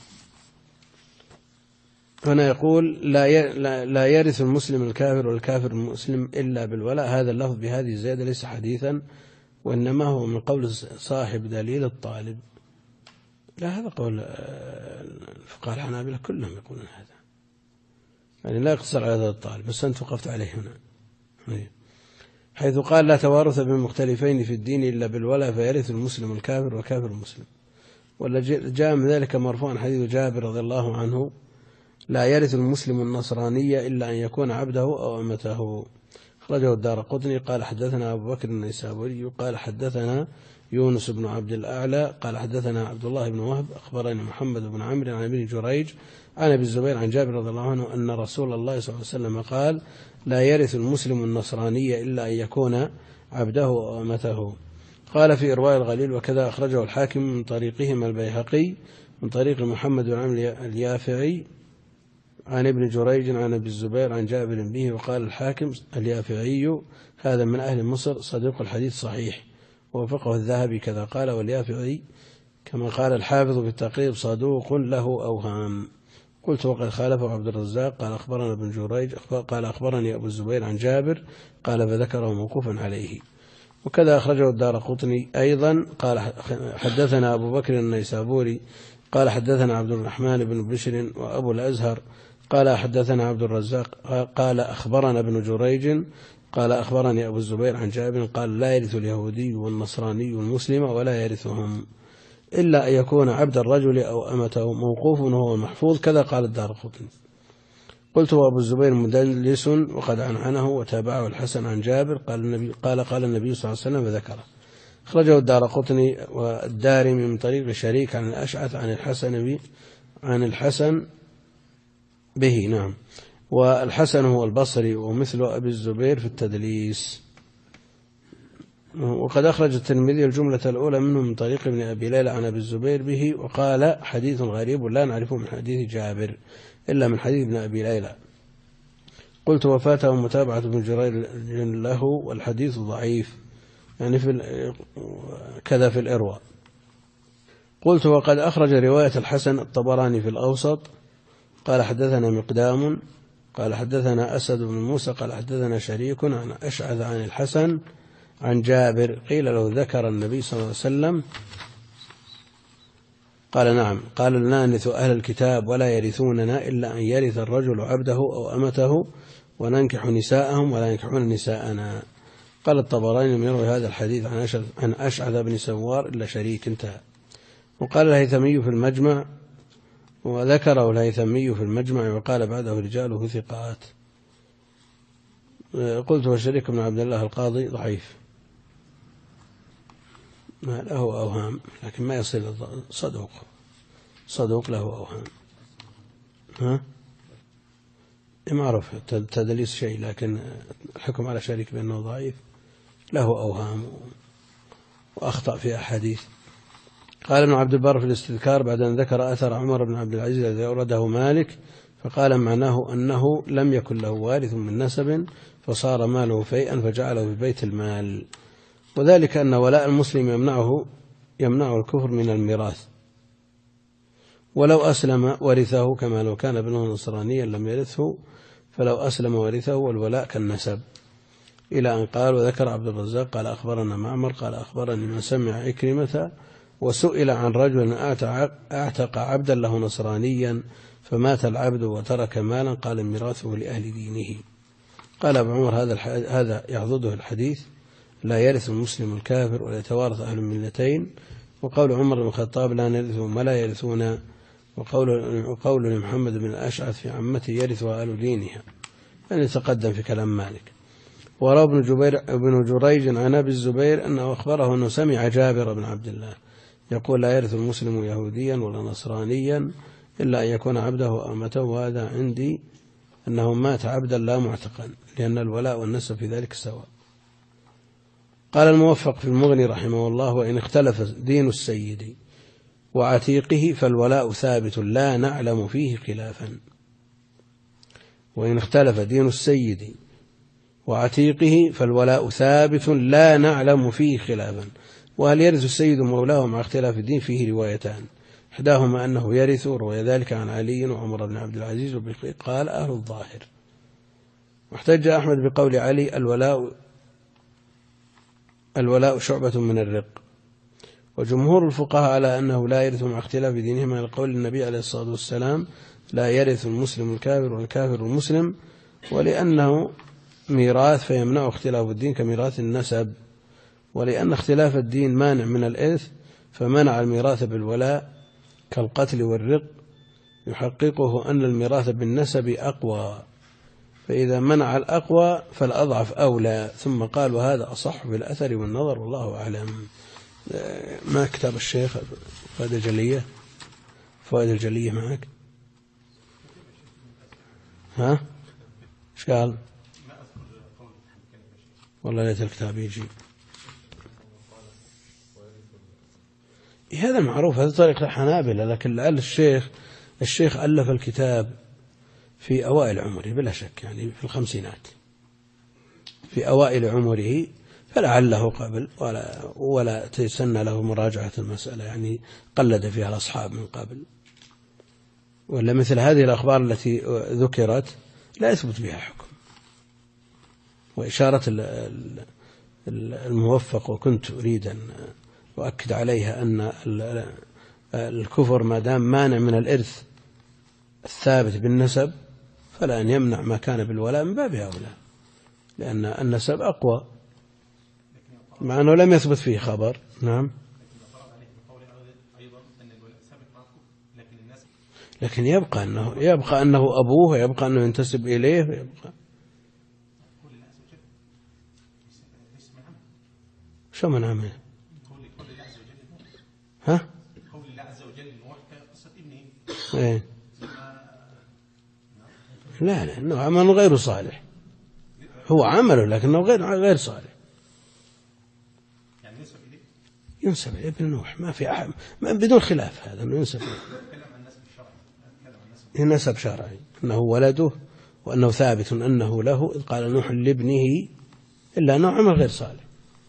A: هنا يقول لا يرث المسلم الكافر والكافر المسلم إلا بالولاء. هذا اللفظ بهذه الزيادة ليس حديثا، وإنما هو من قول صاحب دليل الطالب. لا، هذا قول الفقهاء الحنابلة كلهم يقولون هذا، يعني لا يقتصر على هذا الطالب، بس أنت وقفت عليه هنا، حيث قال لا توارث بين مختلفين في الدين إلا بالولاء، فيرث المسلم الكافر وكافر المسلم. ولا جاء من ذلك مرفوعا حديث جابر رضي الله عنه: لا يرث المسلم النصرانية إلا أن يكون عبده أو أمته. أخرجه الدارقطني. قال حدثنا أبو بكر النيسابوري قال حدثنا يونس بن عبد الأعلى قال حدثنا عبد الله بن وهب أخبرني محمد بن عمرو عن ابن جريج عن أبي الزبير عن جابر رضي الله عنه أن رسول الله صلى الله عليه وسلم قال: لا يرث المسلم النصرانية إلا أن يكون عبده أو أمته. قال في إرواء الغليل: وكذا أخرجه الحاكم من طريقهما البيهقي من طريق محمد بن عمرو اليافعي عن ابن جريج عن أبي الزبير عن جابر به. وقال الحاكم اليافعي هذا من أهل مصر صديق الحديث صحيح، ووافقه الذهبي كذا قال. واليافعي كما قال الحافظ في التقريب صدوق له أوهام. قلت وقد خالفه عبد الرزاق قال أخبرنا ابن جريج قال أخبرني أبو الزبير عن جابر قال فذكره موقوفا عليه. وكذا أخرجه الدارقطني أيضا قال حدثنا أبو بكر النيسابوري قال حدثنا عبد الرحمن بن بشر وأبو الأزهر قال حدثنا عبد الرزاق قال أخبرنا ابن جريج قال أخبرني أبو الزبير عن جابر قال: لا يرث اليهودي والنصراني المسلم ولا يرثهم إلا أن يكون عبد الرجل أو أمته. موقوف وهو المحفوظ. كذا قال الدارقطني. قلت وأبو الزبير مدلس وقد عنعنه وتابعه الحسن عن جابر قال النبي صلى الله عليه وسلم فذكره. أخرجه الدارقطني والدارمي من طريق شريك عن الأشعث عن الحسن به. نعم. والحسن هو البصري ومثل أبي الزبير في التدليس. وقد أخرج الترمذي الجملة الأولى منه من طريق ابن أبي ليلى عن أبي الزبير به، وقال حديث غريب لا نعرفه من حديث جابر إلا من حديث ابن أبي ليلى. قلت وفاته متابعة ابن جرير له والحديث ضعيف، يعني كذا في الإرواء. قلت وقد أخرج رواية الحسن الطبراني في الأوسط قال حدثنا مقدام قال حدثنا أسد بن موسى قال حدثنا شريك عن أشعث عن الحسن عن جابر قيل له ذكر النبي صلى الله عليه وسلم قال: نعم. قال: لا نرث أهل الكتاب ولا يرثوننا إلا أن يرث الرجل عبده أو أمته وننكح نساءهم ولا ينكحون نساءنا. قال الطبراني: لم يروي هذا الحديث عن أشعث بن سوار إلا شريك. انتهى. وقال الهيثمي في المجمع وذكره الهيثمي في المجمع وقال بعده رجاله ثقات. قلت وشريك بن عبد الله القاضي ضعيف له أوهام لكن ما يصل صدوق له أوهام. ما أعرف تدليس شيء، لكن الحكم على شريك بأنه ضعيف له أوهام وأخطأ في أحاديث. قال ابن عبد البر في الاستذكار بعد أن ذكر أثر عمر بن عبد العزيز الذي أورده مالك فقال معناه أنه لم يكن له وارث من نسب فصار ماله فيئا فجعله في بيت المال. وذلك أن ولاء المسلم يمنعه الكفر من الميراث، ولو أسلم ورثه، كما لو كان ابنه نصرانيا لم يرثه فلو أسلم ورثه، والولاء كالنسب. إلى أن قال. وذكر عبد الرزاق قال أخبرنا معمر قال أخبرني من سمع عكرمة وسئل عن رجل أعتق عبدا له نصرانيا فمات العبد وترك مالا قال ميراثه لأهل دينه. قال أبو عمر هذا يعضده الحديث لا يرث المسلم الكافر ولا يتوارث أهل الملتين. وقول عمر بن الخطاب لا نرثهم ولا يرثون، وقول لمحمد بن الأشعث في عمته يرثها أهل دينها، يعني تقدم في كلام مالك. وروى ابن جريج عن أبي الزبير أنه أخبره أنه سمع جابر بن عبد الله يقول لا يرث المسلم يهوديا ولا نصرانيا إلا أن يكون عبده أمته، وهذا عندي أنه مات عبدا لا معتقا، لأن الولاء والنسب في ذلك سواء. قال الموفق في المغني رحمه الله وإن اختلف دين السيد وعتيقه فالولاء ثابت لا نعلم فيه خلافا. وإن اختلف دين السيد وعتيقه فالولاء ثابت لا نعلم فيه خلافا. وهل يرث السيد مولاه مع اختلاف الدين فيه روايتان، إحداهما أنه يرث، روي ذلك عن علي وعمر بن عبد العزيز قال أهل الظاهر. واحتج أحمد بقول علي الولاء شعبة من الرق. وجمهور الفقهاء على أنه لا يرث مع اختلاف دينهما على قول النبي عليه الصلاة والسلام لا يرث المسلم الكافر والكافر المسلم، ولأنه ميراث فيمنع اختلاف الدين كميراث النسب، ولأن اختلاف الدين مانع من الإرث فمنع الميراث بالولاء كالقتل والرق، يحققه أن الميراث بالنسب أقوى، فإذا منع الأقوى فالأضعف أولى. ثم قال وهذا أصح بالأثر والنظر والله أعلم. ما كتاب الشيخ فوائد الجلية؟ فوائد الجلية معك؟ ها؟ ايش قال؟ والله ليت الكتاب يجي. هذا معروف، هذا طريقة الحنابلة، لكن لعل الشيخ ألف الكتاب في أوائل عمره بلا شك، يعني في الخمسينات، في أوائل عمره، فلعله قبل ولا تسنى له مراجعة المسألة، يعني قلد فيها الأصحاب من قبل، ولا مثل هذه الأخبار التي ذكرت لا يثبت بها حكم. وإشارة الموفق وكنت أريد أن أؤكد عليها أن الكفر ما دام مانع من الإرث الثابت بالنسب فلا أن يمنع ما كان بالولاء من باب أولى، لأن النسب أقوى مع أنه لم يثبت فيه خبر. نعم. لكن يبقى أنه أبوه، ويبقى أنه ينتسب إليه، ويبقى شو من عمله؟ ها؟
C: قول الله عز وجل وحكى قصة ابنه.
A: إيه؟ لا إنه عمل غير صالح، هو عمله لكنه غير صالح.
C: يعني ينسب إليه؟
A: ينسب إليه ابن نوح، ما في أحد بدون خلاف هذا أنه ينسب إليه. نسب شرعي أنه ولده وأنه ثابت أنه له، إذ قال نوح لابنه، إلا أنه عمل غير صالح.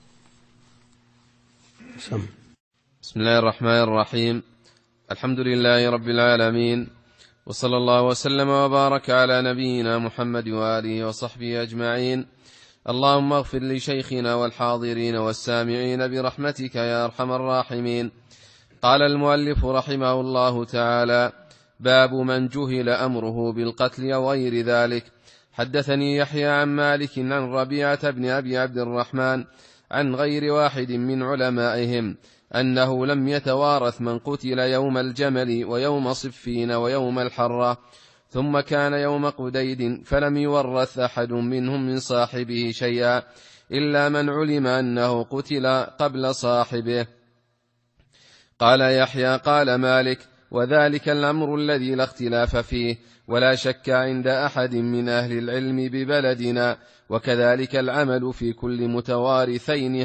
B: بسم الله الرحمن الرحيم. الحمد لله رب العالمين، وصلى الله وسلم وبارك على نبينا محمد وآله وصحبه أجمعين. اللهم اغفر لشيخنا والحاضرين والسامعين برحمتك يا أرحم الراحمين. قال المؤلف رحمه الله تعالى: باب من جهل أمره بالقتل أو غير ذلك. حدثني يحيى عن مالك عن ربيعة بن أبي عبد الرحمن عن غير واحد من علمائهم أنه لم يتوارث من قتل يوم الجمل ويوم صفين ويوم الحرة، ثم كان يوم قديد فلم يورث أحد منهم من صاحبه شيئا إلا من علم أنه قتل قبل صاحبه. قال يحيى قال مالك: وذلك الأمر الذي لا اختلاف فيه، ولا شك عند أحد من أهل العلم ببلدنا، وكذلك العمل في كل متوارثين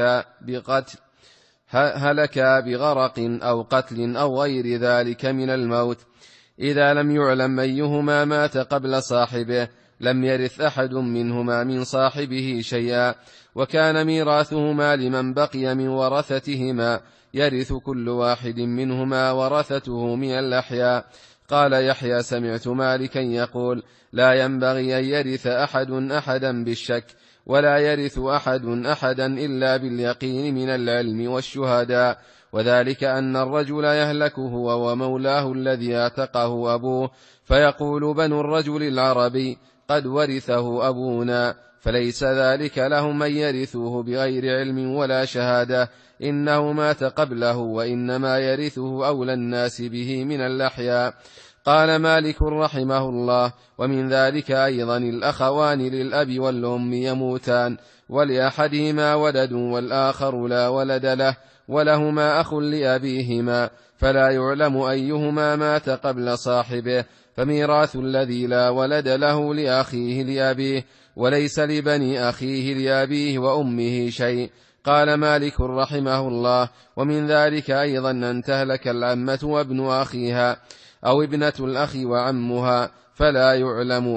B: هلكا بغرق أو قتل أو غير ذلك من الموت، إذا لم يعلم أيهما مات قبل صاحبه، لم يرث أحد منهما من صاحبه شيئا، وكان ميراثهما لمن بقي من ورثتهما، يرث كل واحد منهما ورثته من الأحياء. قال يحيى: سمعت مالكا يقول: لا ينبغي أن يرث أحد أحدا بالشك، ولا يرث أحد أحدا إلا باليقين من العلم والشهداء، وذلك أن الرجل يهلك هو ومولاه الذي اعتقه أبوه، فيقول بنو الرجل العربي: قد ورثه أبونا، فليس ذلك لهم أن يرثوه بغير علم ولا شهادة، إنه مات قبله، وإنما يرثه أولى الناس به من الأحياء. قال مالك رحمه الله: ومن ذلك أيضا الأخوان للأب والأم يموتان، ولأحدهما ولد والآخر لا ولد له، ولهما أخ لأبيهما، فلا يعلم أيهما مات قبل صاحبه، فميراث الذي لا ولد له لأخيه لأبيه، وليس لبني أخيه لأبيه وأمه شيء. قال مالك رحمه الله: ومن ذلك أيضا أن تهلك العمة وابن أخيها، أو ابنة الأخ وعمها، فلا يعلم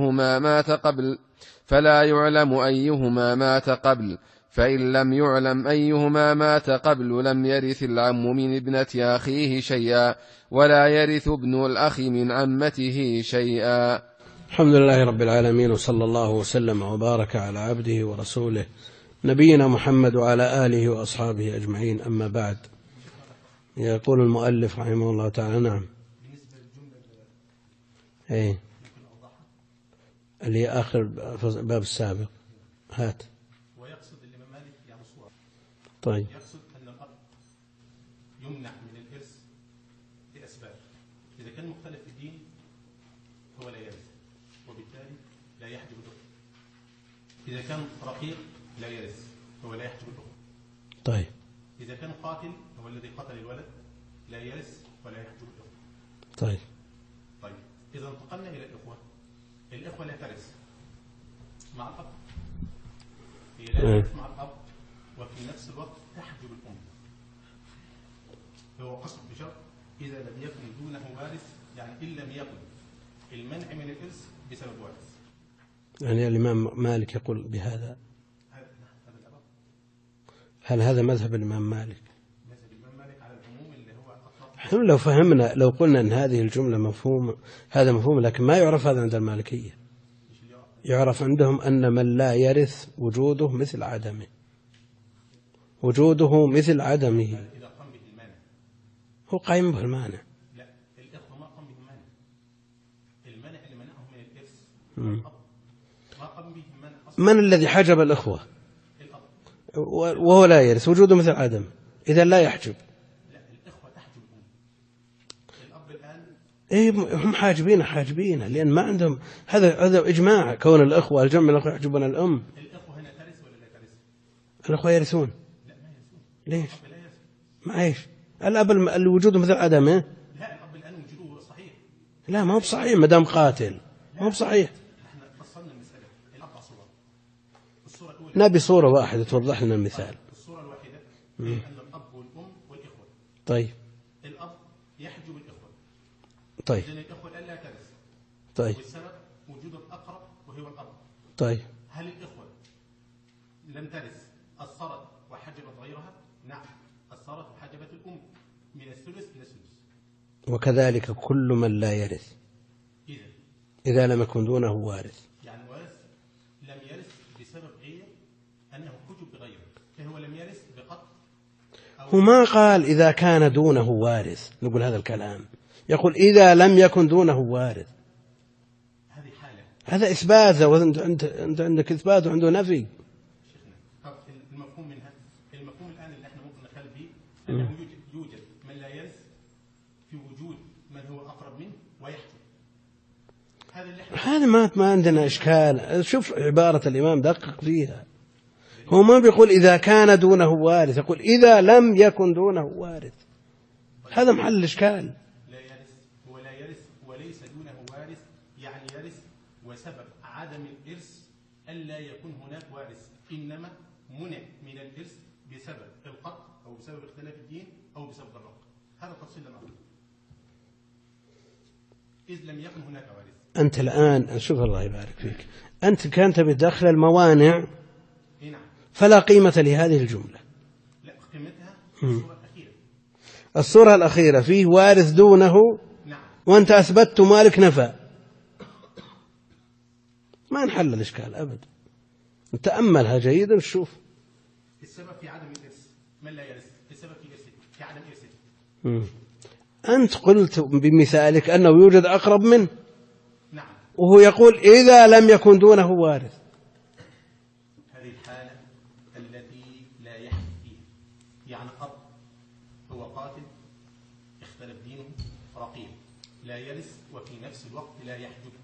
B: أيهما مات قبل، فإن لم يعلم أيهما مات قبل لم يرث العم من ابنة أخيه شيئا، ولا يرث ابن الأخ من عمته شيئا.
A: الحمد لله رب العالمين، وصلى الله وسلم وبارك على عبده ورسوله نبينا محمد وعلى آله وأصحابه أجمعين. أما بعد، يقول المؤلف رحمه الله تعالى: نعم. ايه اللي آخر باب السابق، هات.
C: ويقصد الإمام مالك يعني صورة.
A: طيب.
C: يقصد أن الأب يمنع من الإرث لأسباب: إذا كان مختلف في الدين هو لا يرث، وبالتالي لا يحجب الأخت. إذا كان رقيق لا يرث، هو لا يحجب الأخت.
A: طيب.
C: إذا كان قاتل هو الذي قتل الولد لا يرث ولا يحجب الأخت.
A: طيب.
C: إذا انتقلنا إلى الإخوة لا ترث مع الأب، هي لا ترث مع الأب، وفي نفس الوقت تحجب الأم. هو قصد بشرط: إذا لم يكن دونه وارث، يعني إن لم يكن المنع من الإرث بسبب وارث.
A: يعني الإمام مالك يقول بهذا. هل هذا مذهب الإمام مالك؟
C: مذهب الإمام مالك على العموم اللي هو
A: احنا لو فهمنا، لو قلنا أن هذه الجملة مفهوم، هذا مفهوم، لكن ما يعرف هذا عند المالكية. يعرف عندهم أن من لا يرث وجوده مثل عدمه، وجوده مثل عدمه.
C: إذا قام به المانع،
A: هو قائم به المانع.
C: لا، الإخوة ما قام به المانع. المانع اللي منعهم من الإرث الأب، ما قام به المانع أصلا.
A: من الذي حجب الإخوة؟
C: الأب،
A: وهو لا يرث، وجوده مثل عدم، إذا لا يحجب.
C: لا، الإخوة تحجب الأم. الأب الآن
A: هم حاجبين لأن ما عندهم هذا إجماع، كون الأخوة الجمع الأخوة يحجبون الأم.
C: الإخوة هنا ترث ولا لا ترث؟
A: الأخوة يرثون.
C: لا، ما يرثون.
A: ليش؟
C: الأب لا يرث.
A: ما إيش؟ الأب الوجود مثل عدم.
C: لا، الأب الآن وجوده صحيح.
A: لا، ما هو بصحيح ما دام قاتل، ما هو بصحيح.
C: احنا فصلنا المسألة. الأب صورة. الصورة الأولى
A: نبي صورة واحدة توضح لنا المثال.
C: الصورة الواحدة هي أن الأب والأم والإخوة.
A: طيب.
C: الأب يحجب الإخوة.
A: طيب.
C: إذن الإخوة الآن لا ترث.
A: طيب.
C: والسبب وجود الأقرب وهو الأب.
A: طيب.
C: هل الإخوة لم ترث أثرت وحجبت غيرها؟ نعم، أثرت وحجبت الأم من الثلث إلى السدس.
A: وكذلك كل من لا يرث إذا لم يكن دونه وارث.
C: يعني وارث لم يرث بسبب غير أنه حجب بغيره، فهو لم يرث بقتل.
A: هو ما قال إذا كان دونه وارث، نقول هذا الكلام، يقول إذا لم يكن دونه وارث.
C: هذه حالة،
A: هذا إثبات، أنت عندك إثبات وعنده نفي.
C: طب المفهوم منها، المفهوم الآن اللي احنا ممكن نخل فيه أنه يوجد من لا يرث في وجود من هو أقرب منه ويحجب.
A: هذا ما عندنا إشكال. شوف عبارة الإمام دقق فيها، هو ما بيقول إذا كان دونه وارث، يقول إذا لم يكن دونه وارث. هذا محل الإشكال.
C: لا يرث، هو لا يرث وليس دونه وارث، يعني يرث وسبب عدم الإرث ألا يكون هناك وارث، إنما منع من الإرث بسبب القتل أو بسبب اختلاف الدين أو بسبب الرق. هذا تفصيل الأمر. إذ لم يكن هناك وارث.
A: أنت الآن شوف الله يبارك فيك، أنت كنت بدخل الموانع فلا قيمة لهذه الجملة.
C: لا، قيمتها الصورة الأخيرة.
A: الصورة الأخيرة فيه وارث دونه، وأنت أثبتت مالك نفى، ما نحل الإشكال أبدا. تأملها جيدا وشوف.
C: السبب في عدم الإرث من لا يرث، السبب في إرثه في عدم إرثه.
A: أنت قلت بمثالك أنه يوجد أقرب منه،
C: نعم،
A: وهو يقول إذا لم يكن دونه وارث.
C: هذه الحالة التي لا يحدث فيها، يعني أب هو قاتل اختلف دينه رقيق لا يرث وفي نفس الوقت لا يحجب،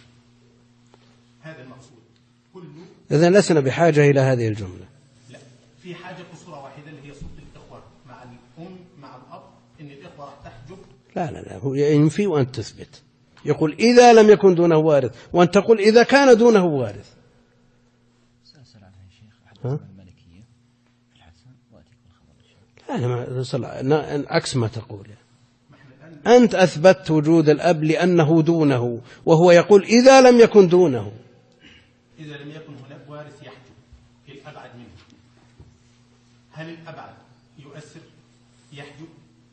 C: هذا المقصود كله.
A: إذن لسنا بحاجة إلى هذه الجملة.
C: لا، في حاجة في صورة واحدة اللي هي صورة الإخوة مع الأم مع الأب، إن الإخوة راح تحجب.
A: لا هو ينفي وأنت تثبت. يقول إذا لم يكن دونه وارث، وأنت تقول إذا كان دونه وارث.
E: سأسأل عنها يا شيخ أحد المالكية في الحسن وأتيكم الخبر إن شاء الله.
A: لا عكس ما تقول. أنت أثبت وجود الأب لأنه دونه، وهو يقول إذا لم يكن دونه.
C: إذا لم يكن هناك وارث يحجب الأبعد منه، هل الأبعد يؤثر يحجب؟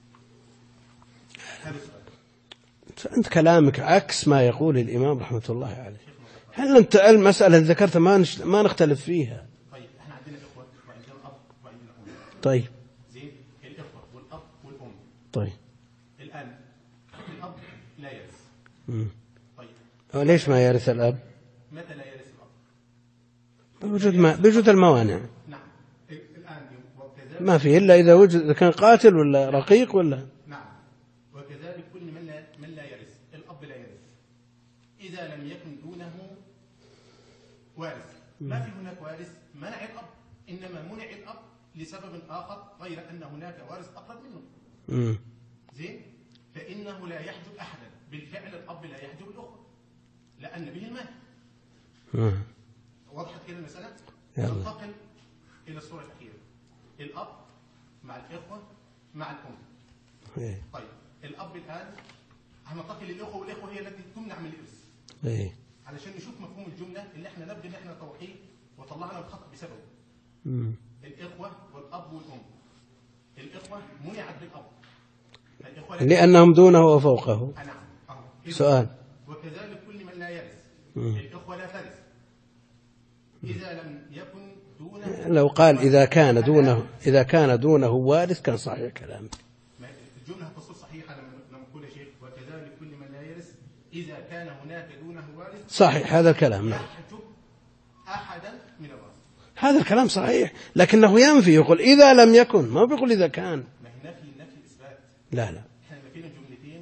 C: هذا السؤال.
A: أنت كلامك عكس ما يقول الإمام رحمة الله عليه. هل أنت المسألة ذكرت ما نختلف فيها؟
C: طيب احنا عندنا إخوة وعندنا أب وعندنا أم.
A: طيب
C: زين، الإخوة والأب والأم.
A: طيب
C: الآن الأب لا يرث. طيب
A: ليش ما يرث الأب؟
C: متى لا يرث الأب؟
A: بوجود الموانع.
C: نعم. الآن وكذلك
A: ما فيه إلا إذا وجد، إذا كان قاتل ولا رقيق ولا.
C: نعم، وكذلك كل من لا يرث، الأب لا يرث إذا لم يكن دونه وارث. ما في هناك وارث منع الأب، إنما منع الأب لسبب آخر غير أن هناك وارث أقرب منه. زين، فإنه لا يحجب أحدا، بالفعل الأب لا يحجب الأخوة لأن به المال. وضحت كده المسألة؟ ننتقل إلى الصورة الأخيرة، الأب مع الإخوة مع الأم. طيب الأب الآن هننتقل للأخوة، والأخوة هي التي تمنع من الإرث. علشان نشوف مفهوم الجملة اللي احنا نبغي ان احنا توحيد وطلعنا الخطأ بسببه. الإخوة والأب والأم، الإخوة منعت بالأب
A: لأنهم دونه وفوقه.
C: نعم.
A: سؤال.
C: وكذلك كل من لا يرث، الإخوة لا ترث إذا لم يكن دونه.
A: لو قال إذا كان دونه وارث كان صحيح كلامك.
C: الجملة تصل صحيحة لما نقول يا شيخ وكذلك كل من لا يرث إذا كان هناك دونه وارث.
A: صحيح هذا الكلام. نعم.
C: يحجب أحدا من الوارث.
A: هذا الكلام صحيح، لكنه ينفي، يقول إذا لم يكن، ما بيقول إذا كان.
C: ما هي نفي إثبات.
A: لا
C: احنا نفينا جملتين.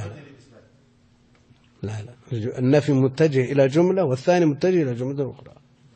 A: لا النفي متجه إلى جملة، والثاني متجه إلى جملة أخرى.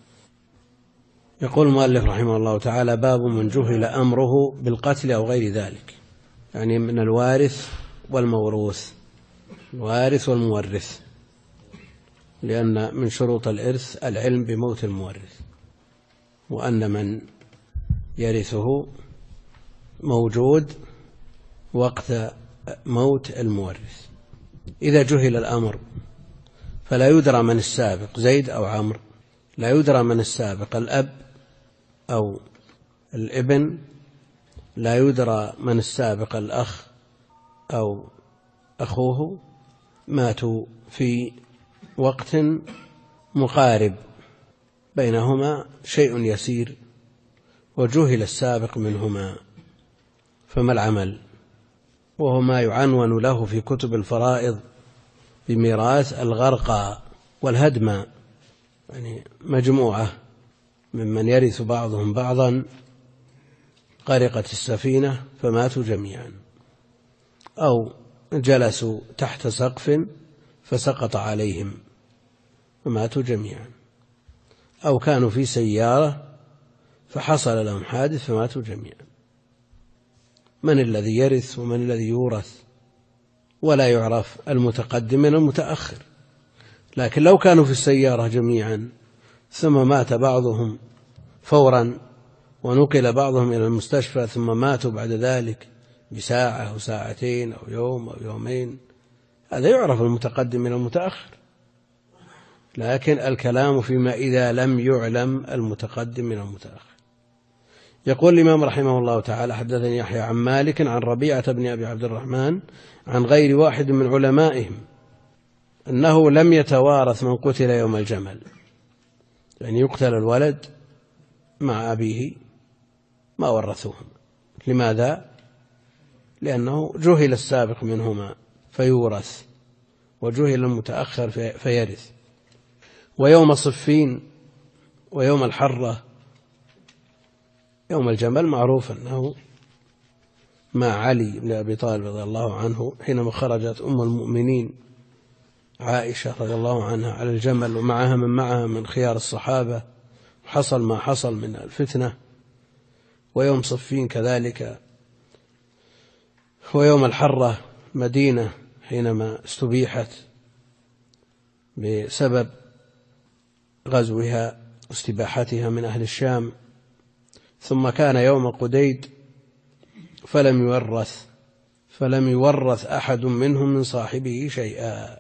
A: يقول المؤلف رحمه الله تعالى: باب من جهل أمره بالقتل أو غير ذلك، يعني من الوارث والموروث، الوارث والمورث، لأن من شروط الإرث العلم بموت المورث، وأن من يرثه موجود وقت موت المورث. إذا جهل الأمر فلا يدرى من السابق زيد أو عمرو، لا يدرى من السابق الأب أو الابن، لا يدرى من السابق الأخ أو أخوه، ماتوا في وقت مقارب بينهما شيء يسير وجهل السابق منهما، فما العمل؟ وهو ما يعنون له في كتب الفرائض بميراث الغرقى والهدمى، يعني مجموعة ممن يرث بعضهم بعضا غرقت السفينة فماتوا جميعا، أو جلسوا تحت سقف فسقط عليهم فماتوا جميعا، أو كانوا في سيارة فحصل لهم حادث فماتوا جميعا. من الذي يرث ومن الذي يورث؟ ولا يعرف المتقدم من المتأخر. لكن لو كانوا في السيارة جميعا ثم مات بعضهم فورا ونقل بعضهم إلى المستشفى ثم ماتوا بعد ذلك بساعة أو ساعتين أو يوم أو يومين، هذا يعرف المتقدم من المتأخر. لكن الكلام فيما إذا لم يعلم المتقدم من المتأخر. يقول الإمام رحمه الله تعالى: حدثني يحيى عن مالك عن ربيعة بن أبي عبد الرحمن عن غير واحد من علمائهم أنه لم يتوارث من قتل يوم الجمل، يعني يقتل الولد مع أبيه ما ورثوهم. لماذا؟ لأنه جهل السابق منهما فيورث، وجهل المتأخر فيرث. ويوم صفين ويوم الحرة، يوم الجمل معروف أنه مع علي بن أبي طالب رضي الله عنه حينما خرجت أم المؤمنين عائشة رضي الله عنها على الجمل ومعها من معها من خيار الصحابة، حصل ما حصل من الفتنة. ويوم صفين كذلك، ويوم الحرة مدينة حينما استبيحت بسبب غزوها واستباحتها من أهل الشام. ثم كان يوم قديد فلم يورث أحد منهم من صاحبه شيئا،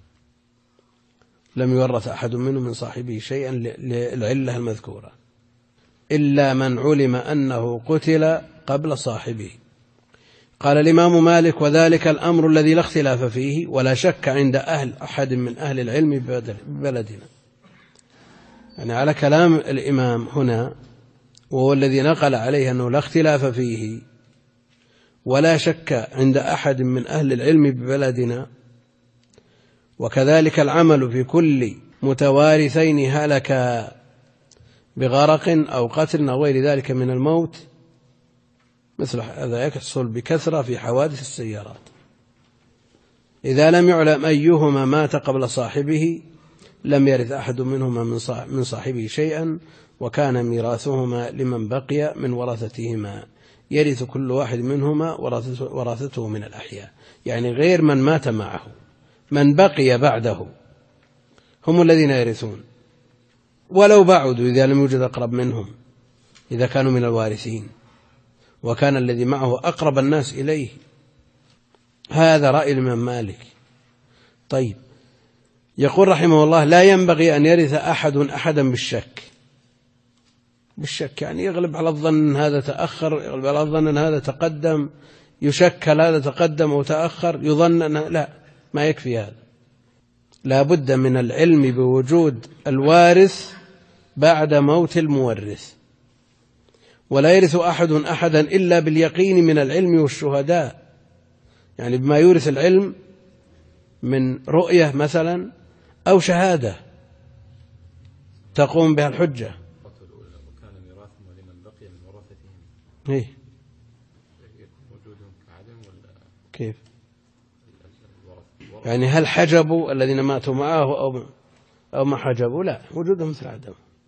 A: لم يورث أحد منهم من صاحبه شيئا للعلة المذكورة، إلا من علم أنه قتل قبل صاحبه. قال الإمام مالك: وذلك الأمر الذي لا اختلاف فيه ولا شك عند أحد من أهل العلم ببلدنا. يعني على كلام الإمام هنا، وهو الذي نقل عليه أنه لا اختلاف فيه ولا شك عند أحد من أهل العلم ببلدنا، وكذلك العمل في كل متوارثين هلك بغرق أو قتل أو غير ذلك من الموت، مثل هذا يحصل بكثرة في حوادث السيارات. إذا لم يعلم أيهما مات قبل صاحبه لم يرث أحد منهما من صاحبه شيئا، وكان ميراثهما لمن بقي من ورثتهما، يرث كل واحد منهما ورثته من الأحياء، يعني غير من مات معه، من بقي بعده هم الذين يرثون، ولو بعدوا إذا لم يوجد أقرب منهم، إذا كانوا من الوارثين وكان الذي معه أقرب الناس إليه. هذا رأي الإمام مالك. طيب، يقول رحمه الله: لا ينبغي أن يرث أحدا بالشك، يعني يغلب على الظن أن هذا تأخر، يغلب على الظن أن هذا تقدم، يشك هل هذا تقدم أو تأخر، يظن أن لا، ما يكفي هذا. لا بد من العلم بوجود الوارث بعد موت المورث، ولا يرث أحدا إلا باليقين من العلم والشهداء، يعني بما يورث العلم من رؤية مثلا أو شهادة تقوم بها الحجة.
C: وكان ميراثهم لمن بقي من ورثتهم.
A: إيه؟
C: وجودهم كعدم ولا
A: كيف؟ يعني هل حجبوا الذين ماتوا معه أو ما حجبوا؟ لا، وجودهم مثل عدم.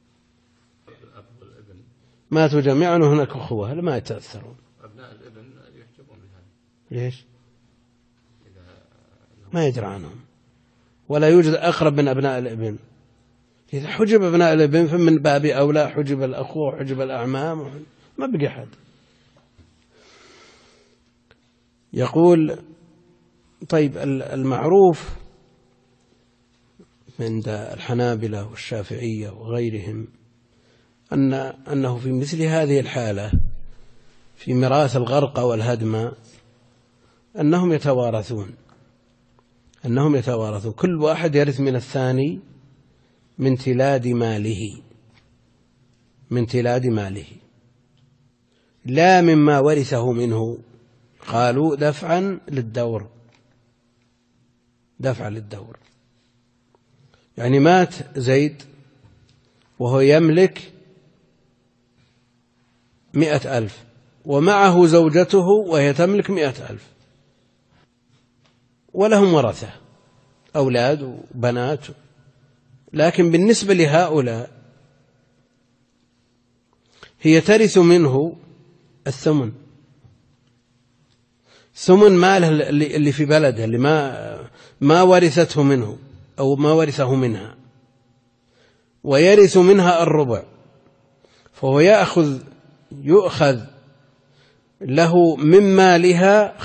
A: ماتوا جميعا وهناك أخوة، هل ما يتأثرون؟
C: أبناء الابن يحجبون بهذا.
A: ليش؟ ما يدرى عنهم، ولا يوجد أقرب من أبناء الابن. إذا حجب أبناء الابن فمن باب أولى حجب الأخوة وحجب الأعمام، ما بقي أحد. يقول: طيب، المعروف عند الحنابلة والشافعية وغيرهم أنه في مثل هذه الحالة في ميراث الغرق والهدم أنهم يتوارثون، كل واحد يرث من الثاني من تلاد ماله، لا مما ورثه منه. قالوا دفعا للدور، يعني مات زيد وهو يملك 100,000 ومعه زوجته وهي تملك 100,000 ولهم ورثة أولاد وبنات، لكن بالنسبة لهؤلاء هي ترث منه الثمن، ثمن ماله اللي في بلده، اللي ما ورثته منه أو ما ورثه منها، ويرث منها الربع، فهو يؤخذ له من مالها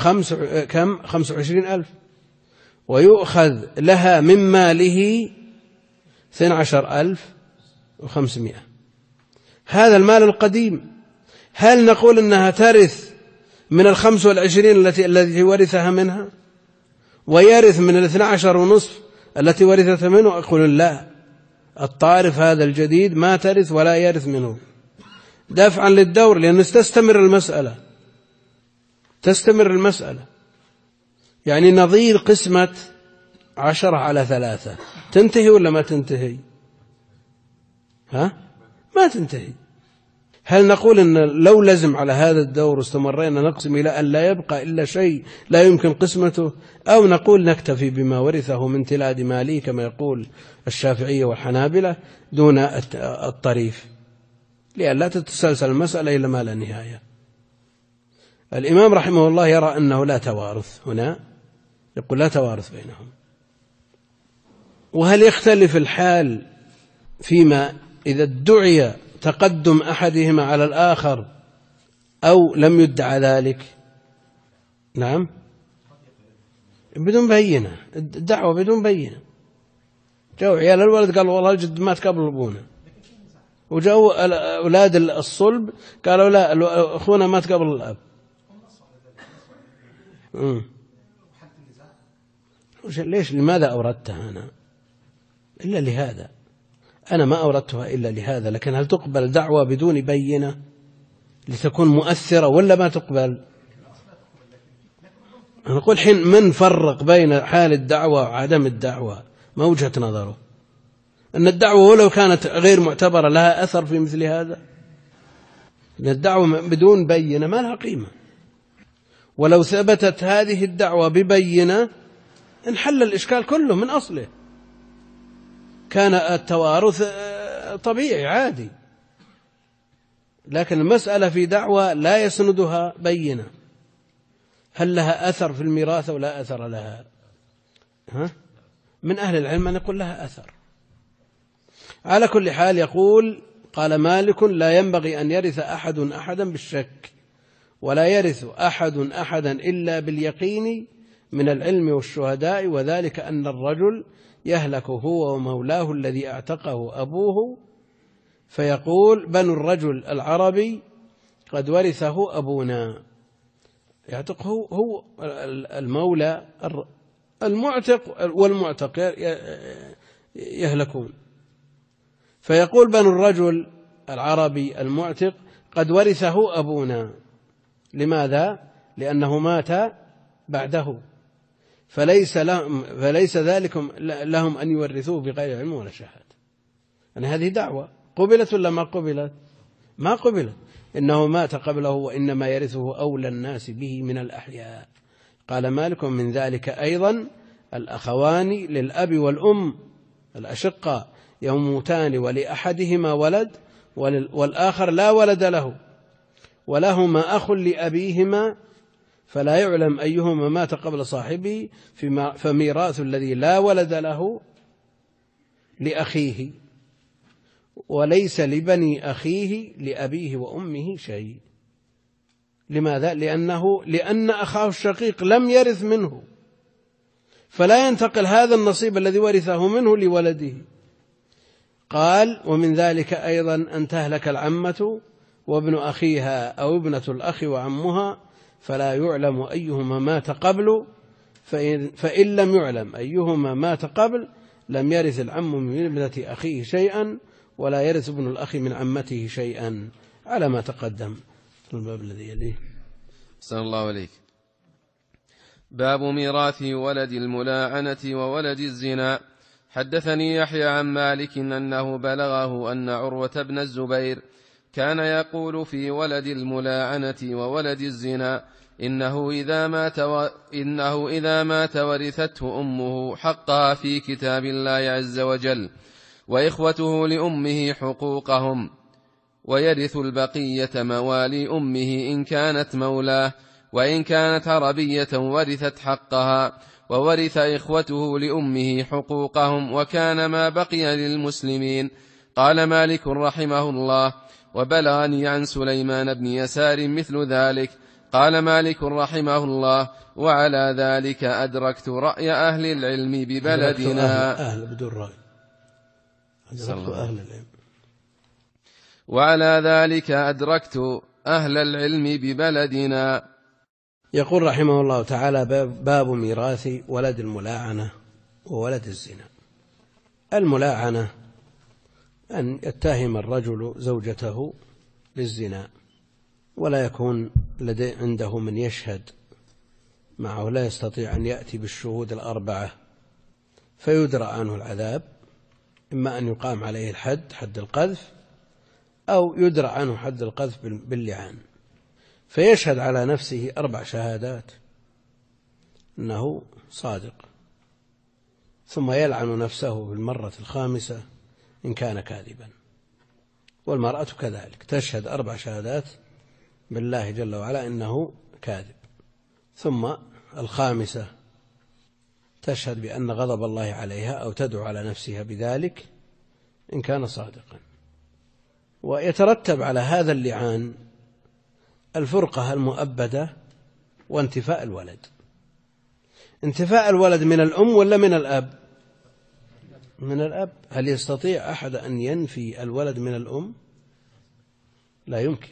A: 25,000 ويؤخذ لها من ماله 12,500. هذا المال القديم، هل نقول أنها ترث من 25 التي ورثها منها ويرث من 12.5 التي ورثت منه؟ أقول لا، الطارف هذا الجديد ما ترث ولا يرث منه دفعا للدور، لأن تستمر المسألة. يعني نظير قسمة 10/3 تنتهي ولا ما تنتهي؟ ما تنتهي. هل نقول أن لو لزم على هذا الدور واستمرينا نقسم إلى أن لا يبقى إلا شيء لا يمكن قسمته، أو نقول نكتفي بما ورثه من تلاد ماله كما يقول الشافعية والحنابلة دون الطريف، لأن لا تتسلسل المسألة إلى ما لا نهاية. الإمام رحمه الله يرى أنه لا توارث، هنا يقول لا توارث بينهم. وهل يختلف الحال فيما إذا ادعي تقدم أحدهما على الآخر أو لم يدعى ذلك؟ نعم، بدون بينة، الدعوة بدون بينة. جاءوا عيال الولد قالوا والله الجد مات قبل أبونا، وجاءوا أولاد الصلب قالوا لا أخونا مات قبل الأب. ليش؟ لماذا أوردتها أنا؟ إلا لهذا، أنا ما أوردتها إلا لهذا. لكن هل تقبل دعوة بدون بينة لتكون مؤثرة ولا ما تقبل؟ أنا أقول حين من فرق بين حال الدعوة وعدم الدعوة؟ ما وجهة نظره؟ أن الدعوة ولو كانت غير معتبرة لها أثر في مثل هذا، أن الدعوة بدون بينة ما لها قيمة. ولو ثبتت هذه الدعوة ببينة انحل الإشكال كله من أصله، كان التوارث طبيعي عادي. لكن المسألة في دعوة لا يسندها بينة، هل لها أثر في الميراث أو لا أثر لها؟ من أهل العلم أن يقول لها أثر. على كل حال يقول قال مالك لا ينبغي أن يرث أحد أحدا بالشك، ولا يرث أحد أحدا إلا باليقين من العلم والشهداء، وذلك أن الرجل يهلك هو ومولاه الذي اعتقه أبوه، فيقول بنو الرجل العربي قد ورثه أبونا، يعتقه هو المولى المعتق والمعتق يهلكون. فيقول بنو الرجل العربي المعتق قد ورثه أبونا، لماذا؟ لأنه مات بعده، فليس ذلك لهم أن يورثوه بغير علم ولا شهادة. يعني هذه دعوة قبلت ولا ما قبلت؟ ما قبلت. إنه مات قبله وإنما يرثه أولى الناس به من الأحياء. قال مالك من ذلك أيضا الأخوان للأب والأم الأشقاء يموتان ولأحدهما ولد والآخر لا ولد له، ولهما أخ لأبيهما فلا يعلم أيهما مات قبل صاحبه، فميراث الذي لا ولد له لأخيه، وليس لبني أخيه لأبيه وأمه شيء. لماذا؟ لأن أخاه الشقيق لم يرث منه، فلا ينتقل هذا النصيب الذي ورثه منه لولده. قال ومن ذلك أيضا أن تهلك العمة وابن أخيها أو ابنة الأخ وعمها فلا يعلم أيهما مات قبل، فإن لم يعلم أيهما مات قبل لم يرث العم من ابنة أخيه شيئا، ولا يرث ابن الأخ من عمته شيئا، على ما تقدم. الباب الذي يليه.
B: أحسن الله عليك. باب ميراث ولد الملاعنة وولد الزنا. حدثني يحيى عن مالك أنه بلغه أن عروة بن الزبير كان يقول في ولد الملاعنة وولد الزنا إنه إذا مات ورثته أمه حقها في كتاب الله عز وجل، وإخوته لأمه حقوقهم، ويرث البقية موالي أمه إن كانت مولاه، وإن كانت عربية ورثت حقها، وورث إخوته لأمه حقوقهم، وكان ما بقي للمسلمين. قال مالك رحمه الله وبلغني عن سليمان بن يسار مثل ذلك. قال مالك رحمه الله وعلى ذلك أدركت رأي أهل العلم ببلدنا.
A: أهل بدون رأي. أدركت أهل العلم.
B: وعلى ذلك أدركت أهل العلم ببلدنا.
A: يقول رحمه الله تعالى: باب ميراث ولد الملاعنة وولد الزنا. الملاعنة أن يتهم الرجل زوجته بالزنا ولا يكون عنده من يشهد معه، لا يستطيع أن يأتي بالشهود الأربعة فيدرى عنه العذاب، إما أن يقام عليه الحد، حد القذف، أو يدرى عنه حد القذف باللعان، فيشهد على نفسه 4 شهادات أنه صادق، ثم يلعن نفسه بالمرة الخامسة إن كان كاذبا. والمرأة كذلك تشهد 4 شهادات بالله جل وعلا إنه كاذب، ثم الخامسة تشهد بأن غضب الله عليها أو تدعو على نفسها بذلك إن كان صادقا. ويترتب على هذا اللعان الفرقة المؤبدة وانتفاء الولد. انتفاء الولد من الأم ولا من الأب؟ من الأب. هل يستطيع أحد أن ينفي الولد من الأم؟ لا يمكن،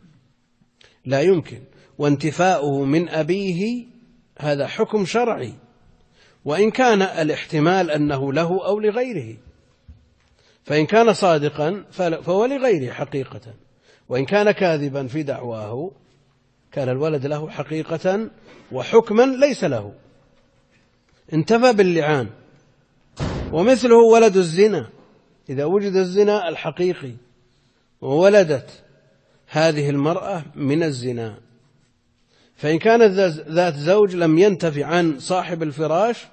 A: لا يمكن. وانتفاؤه من أبيه هذا حكم شرعي، وإن كان الاحتمال أنه له أو لغيره، فإن كان صادقا فهو لغيره حقيقة، وإن كان كاذبا في دعواه كان الولد له حقيقة وحكما ليس له، انتفى باللعان. ومثله ولد الزنا، إذا وجد الزنا الحقيقي وولدت هذه المرأة من الزنا، فإن كانت ذات زوج لم ينتفي عن صاحب الفراش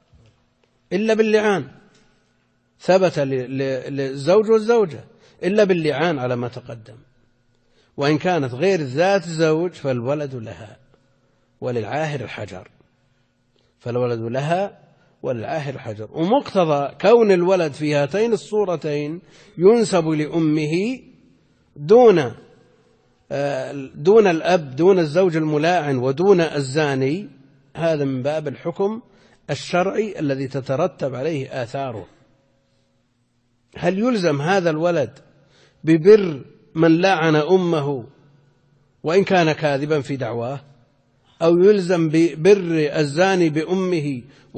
A: إلا باللعان، ثبت للزوج والزوجة إلا باللعان على ما تقدم. وإن كانت غير ذات زوج فالولد لها وللعاهر الحجر، فالولد لها وللعاهر الحجر. ومقتضى كون الولد في هاتين الصورتين ينسب لأمه دون الأب، دون الزوج الملاعن ودون الزاني، هذا من باب الحكم الشرعي الذي تترتب عليه آثاره. هل يلزم هذا الولد ببر من لعن أمه وإن كان كاذبا في دعواه، أو يلزم ببر الزاني بأمه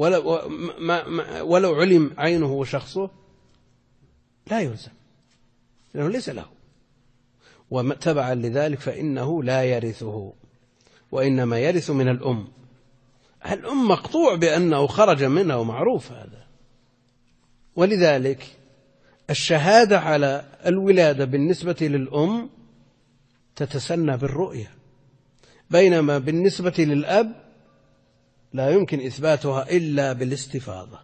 A: ولو علم عينه وشخصه؟ لا يلزم، لأنه ليس له. وتبعا لذلك فإنه لا يرثه، وإنما يرث من الأم. الأم مقطوع بأنه خرج منها ومعروف هذا. ولذلك الشهادة على الولادة بالنسبة للأم تتسنى بالرؤية، بينما بالنسبة للأب لا يمكن إثباتها إلا بالاستفاضة،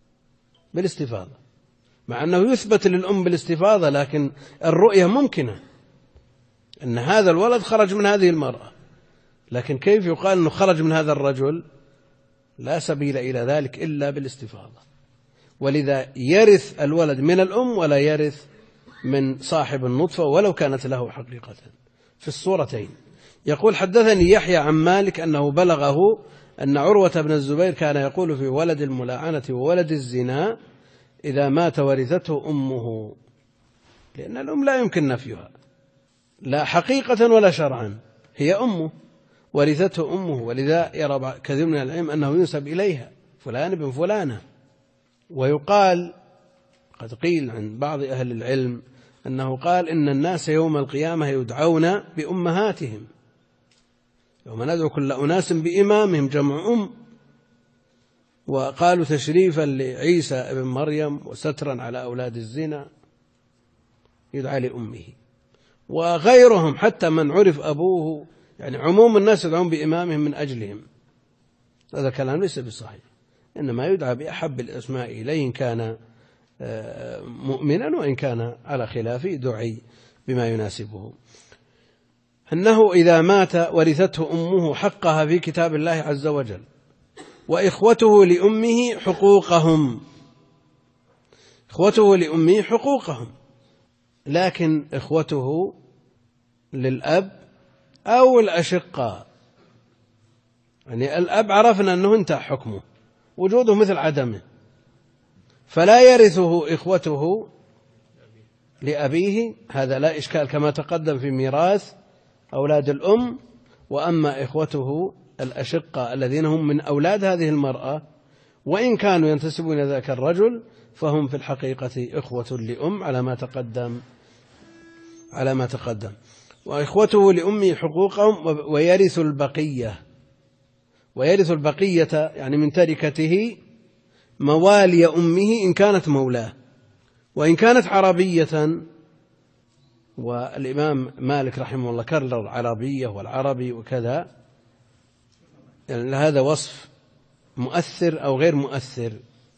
A: مع أنه يثبت للأم بالاستفاضة، لكن الرؤية ممكنة أن هذا الولد خرج من هذه المرأة، لكن كيف يقال أنه خرج من هذا الرجل؟ لا سبيل إلى ذلك إلا بالاستفاضة. ولذا يرث الولد من الأم ولا يرث من صاحب النطفة ولو كانت له حقيقة في الصورتين. يقول: حدثني يحيى عن مالك أنه بلغه أن عروة بن الزبير كان يقول في ولد الملاعنة وولد الزنا: إذا مات ورثته أمه، لأن الأم لا يمكن نفيها لا حقيقة ولا شرعا، هي أمه، ورثته أمه. ولذا يرى كثير من العلم أنه ينسب إليها فلان بن فلانة. ويقال، قد قيل عن بعض أهل العلم أنه قال: إن الناس يوم القيامة يدعون بأمهاتهم، يوم ندعو كل أناس بإمامهم، جمع أم. وقالوا تشريفا لعيسى ابن مريم وسترا على أولاد الزنا يدعى لأمه. وغيرهم حتى من عرف أبوه، يعني عموم الناس يدعون بإمامهم من أجلهم. هذا كلام ليس بصحيح، إنما يدعى بأحب الأسماء إليه إن كان مؤمنا، وإن كان على خلافه دعي بما يناسبه. أنه إذا مات ورثته أمه حقها في كتاب الله عز وجل، وإخوته لأمه حقوقهم، إخوته لأمه حقوقهم، لكن إخوته للأب أو الأشقاء، يعني الأب عرفنا أنه انتهى حكمه، وجوده مثل عدمه، فلا يرثه إخوته لأبيه هذا لا إشكال كما تقدم في ميراث أولاد الأم. وأما إخوته الأشقة الذين هم من أولاد هذه المرأة وإن كانوا ينتسبون إلى ذاك الرجل فهم في الحقيقة إخوة لأم على ما تقدم. وإخوته لأمه حقوقهم ويرث البقية يعني من تركته موالي أمه إن كانت مولاه. وإن كانت عربية، والإمام مالك رحمه الله كرر العربية والعربي وكذا، يعني هذا وصف مؤثر أو غير مؤثر.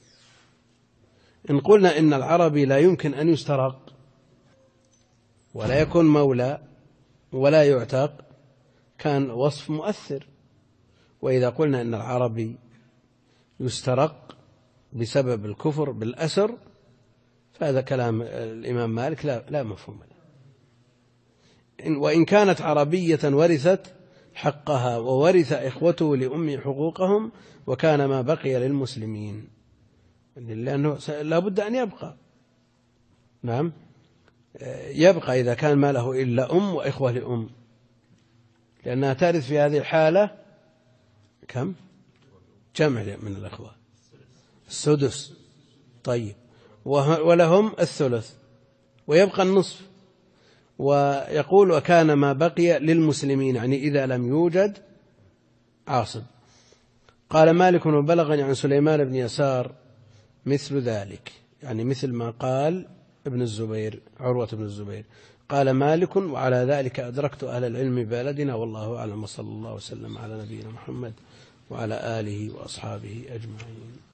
A: إن قلنا إن العربي لا يمكن أن يسترق ولا يكون مولى ولا يعتق كان وصف مؤثر. وإذا قلنا إن العربي يسترق بسبب الكفر بالأسر فهذا كلام الإمام مالك لا مفهوم له. وإن كانت عربية ورثت حقها وورث إخوته لأمه حقوقهم وكان ما بقي للمسلمين، لأنه لا بد أن يبقى. نعم يبقى إذا كان ما له إلا أم وإخوة لأم، لأنها ترث في هذه الحالة كم؟ جمع من الأخوة السدس. طيب ولهم الثلث ويبقى النصف. ويقول وكان ما بقي للمسلمين يعني إذا لم يوجد عاصب. قال مالك وبلغني عن سليمان بن يسار مثل ذلك، يعني مثل ما قال ابن الزبير عروة بن الزبير. قال مالك وعلى ذلك أدركت أهل العلم ببلدنا والله أعلم، وصلى الله وسلم على نبينا محمد وعلى آله وأصحابه أجمعين.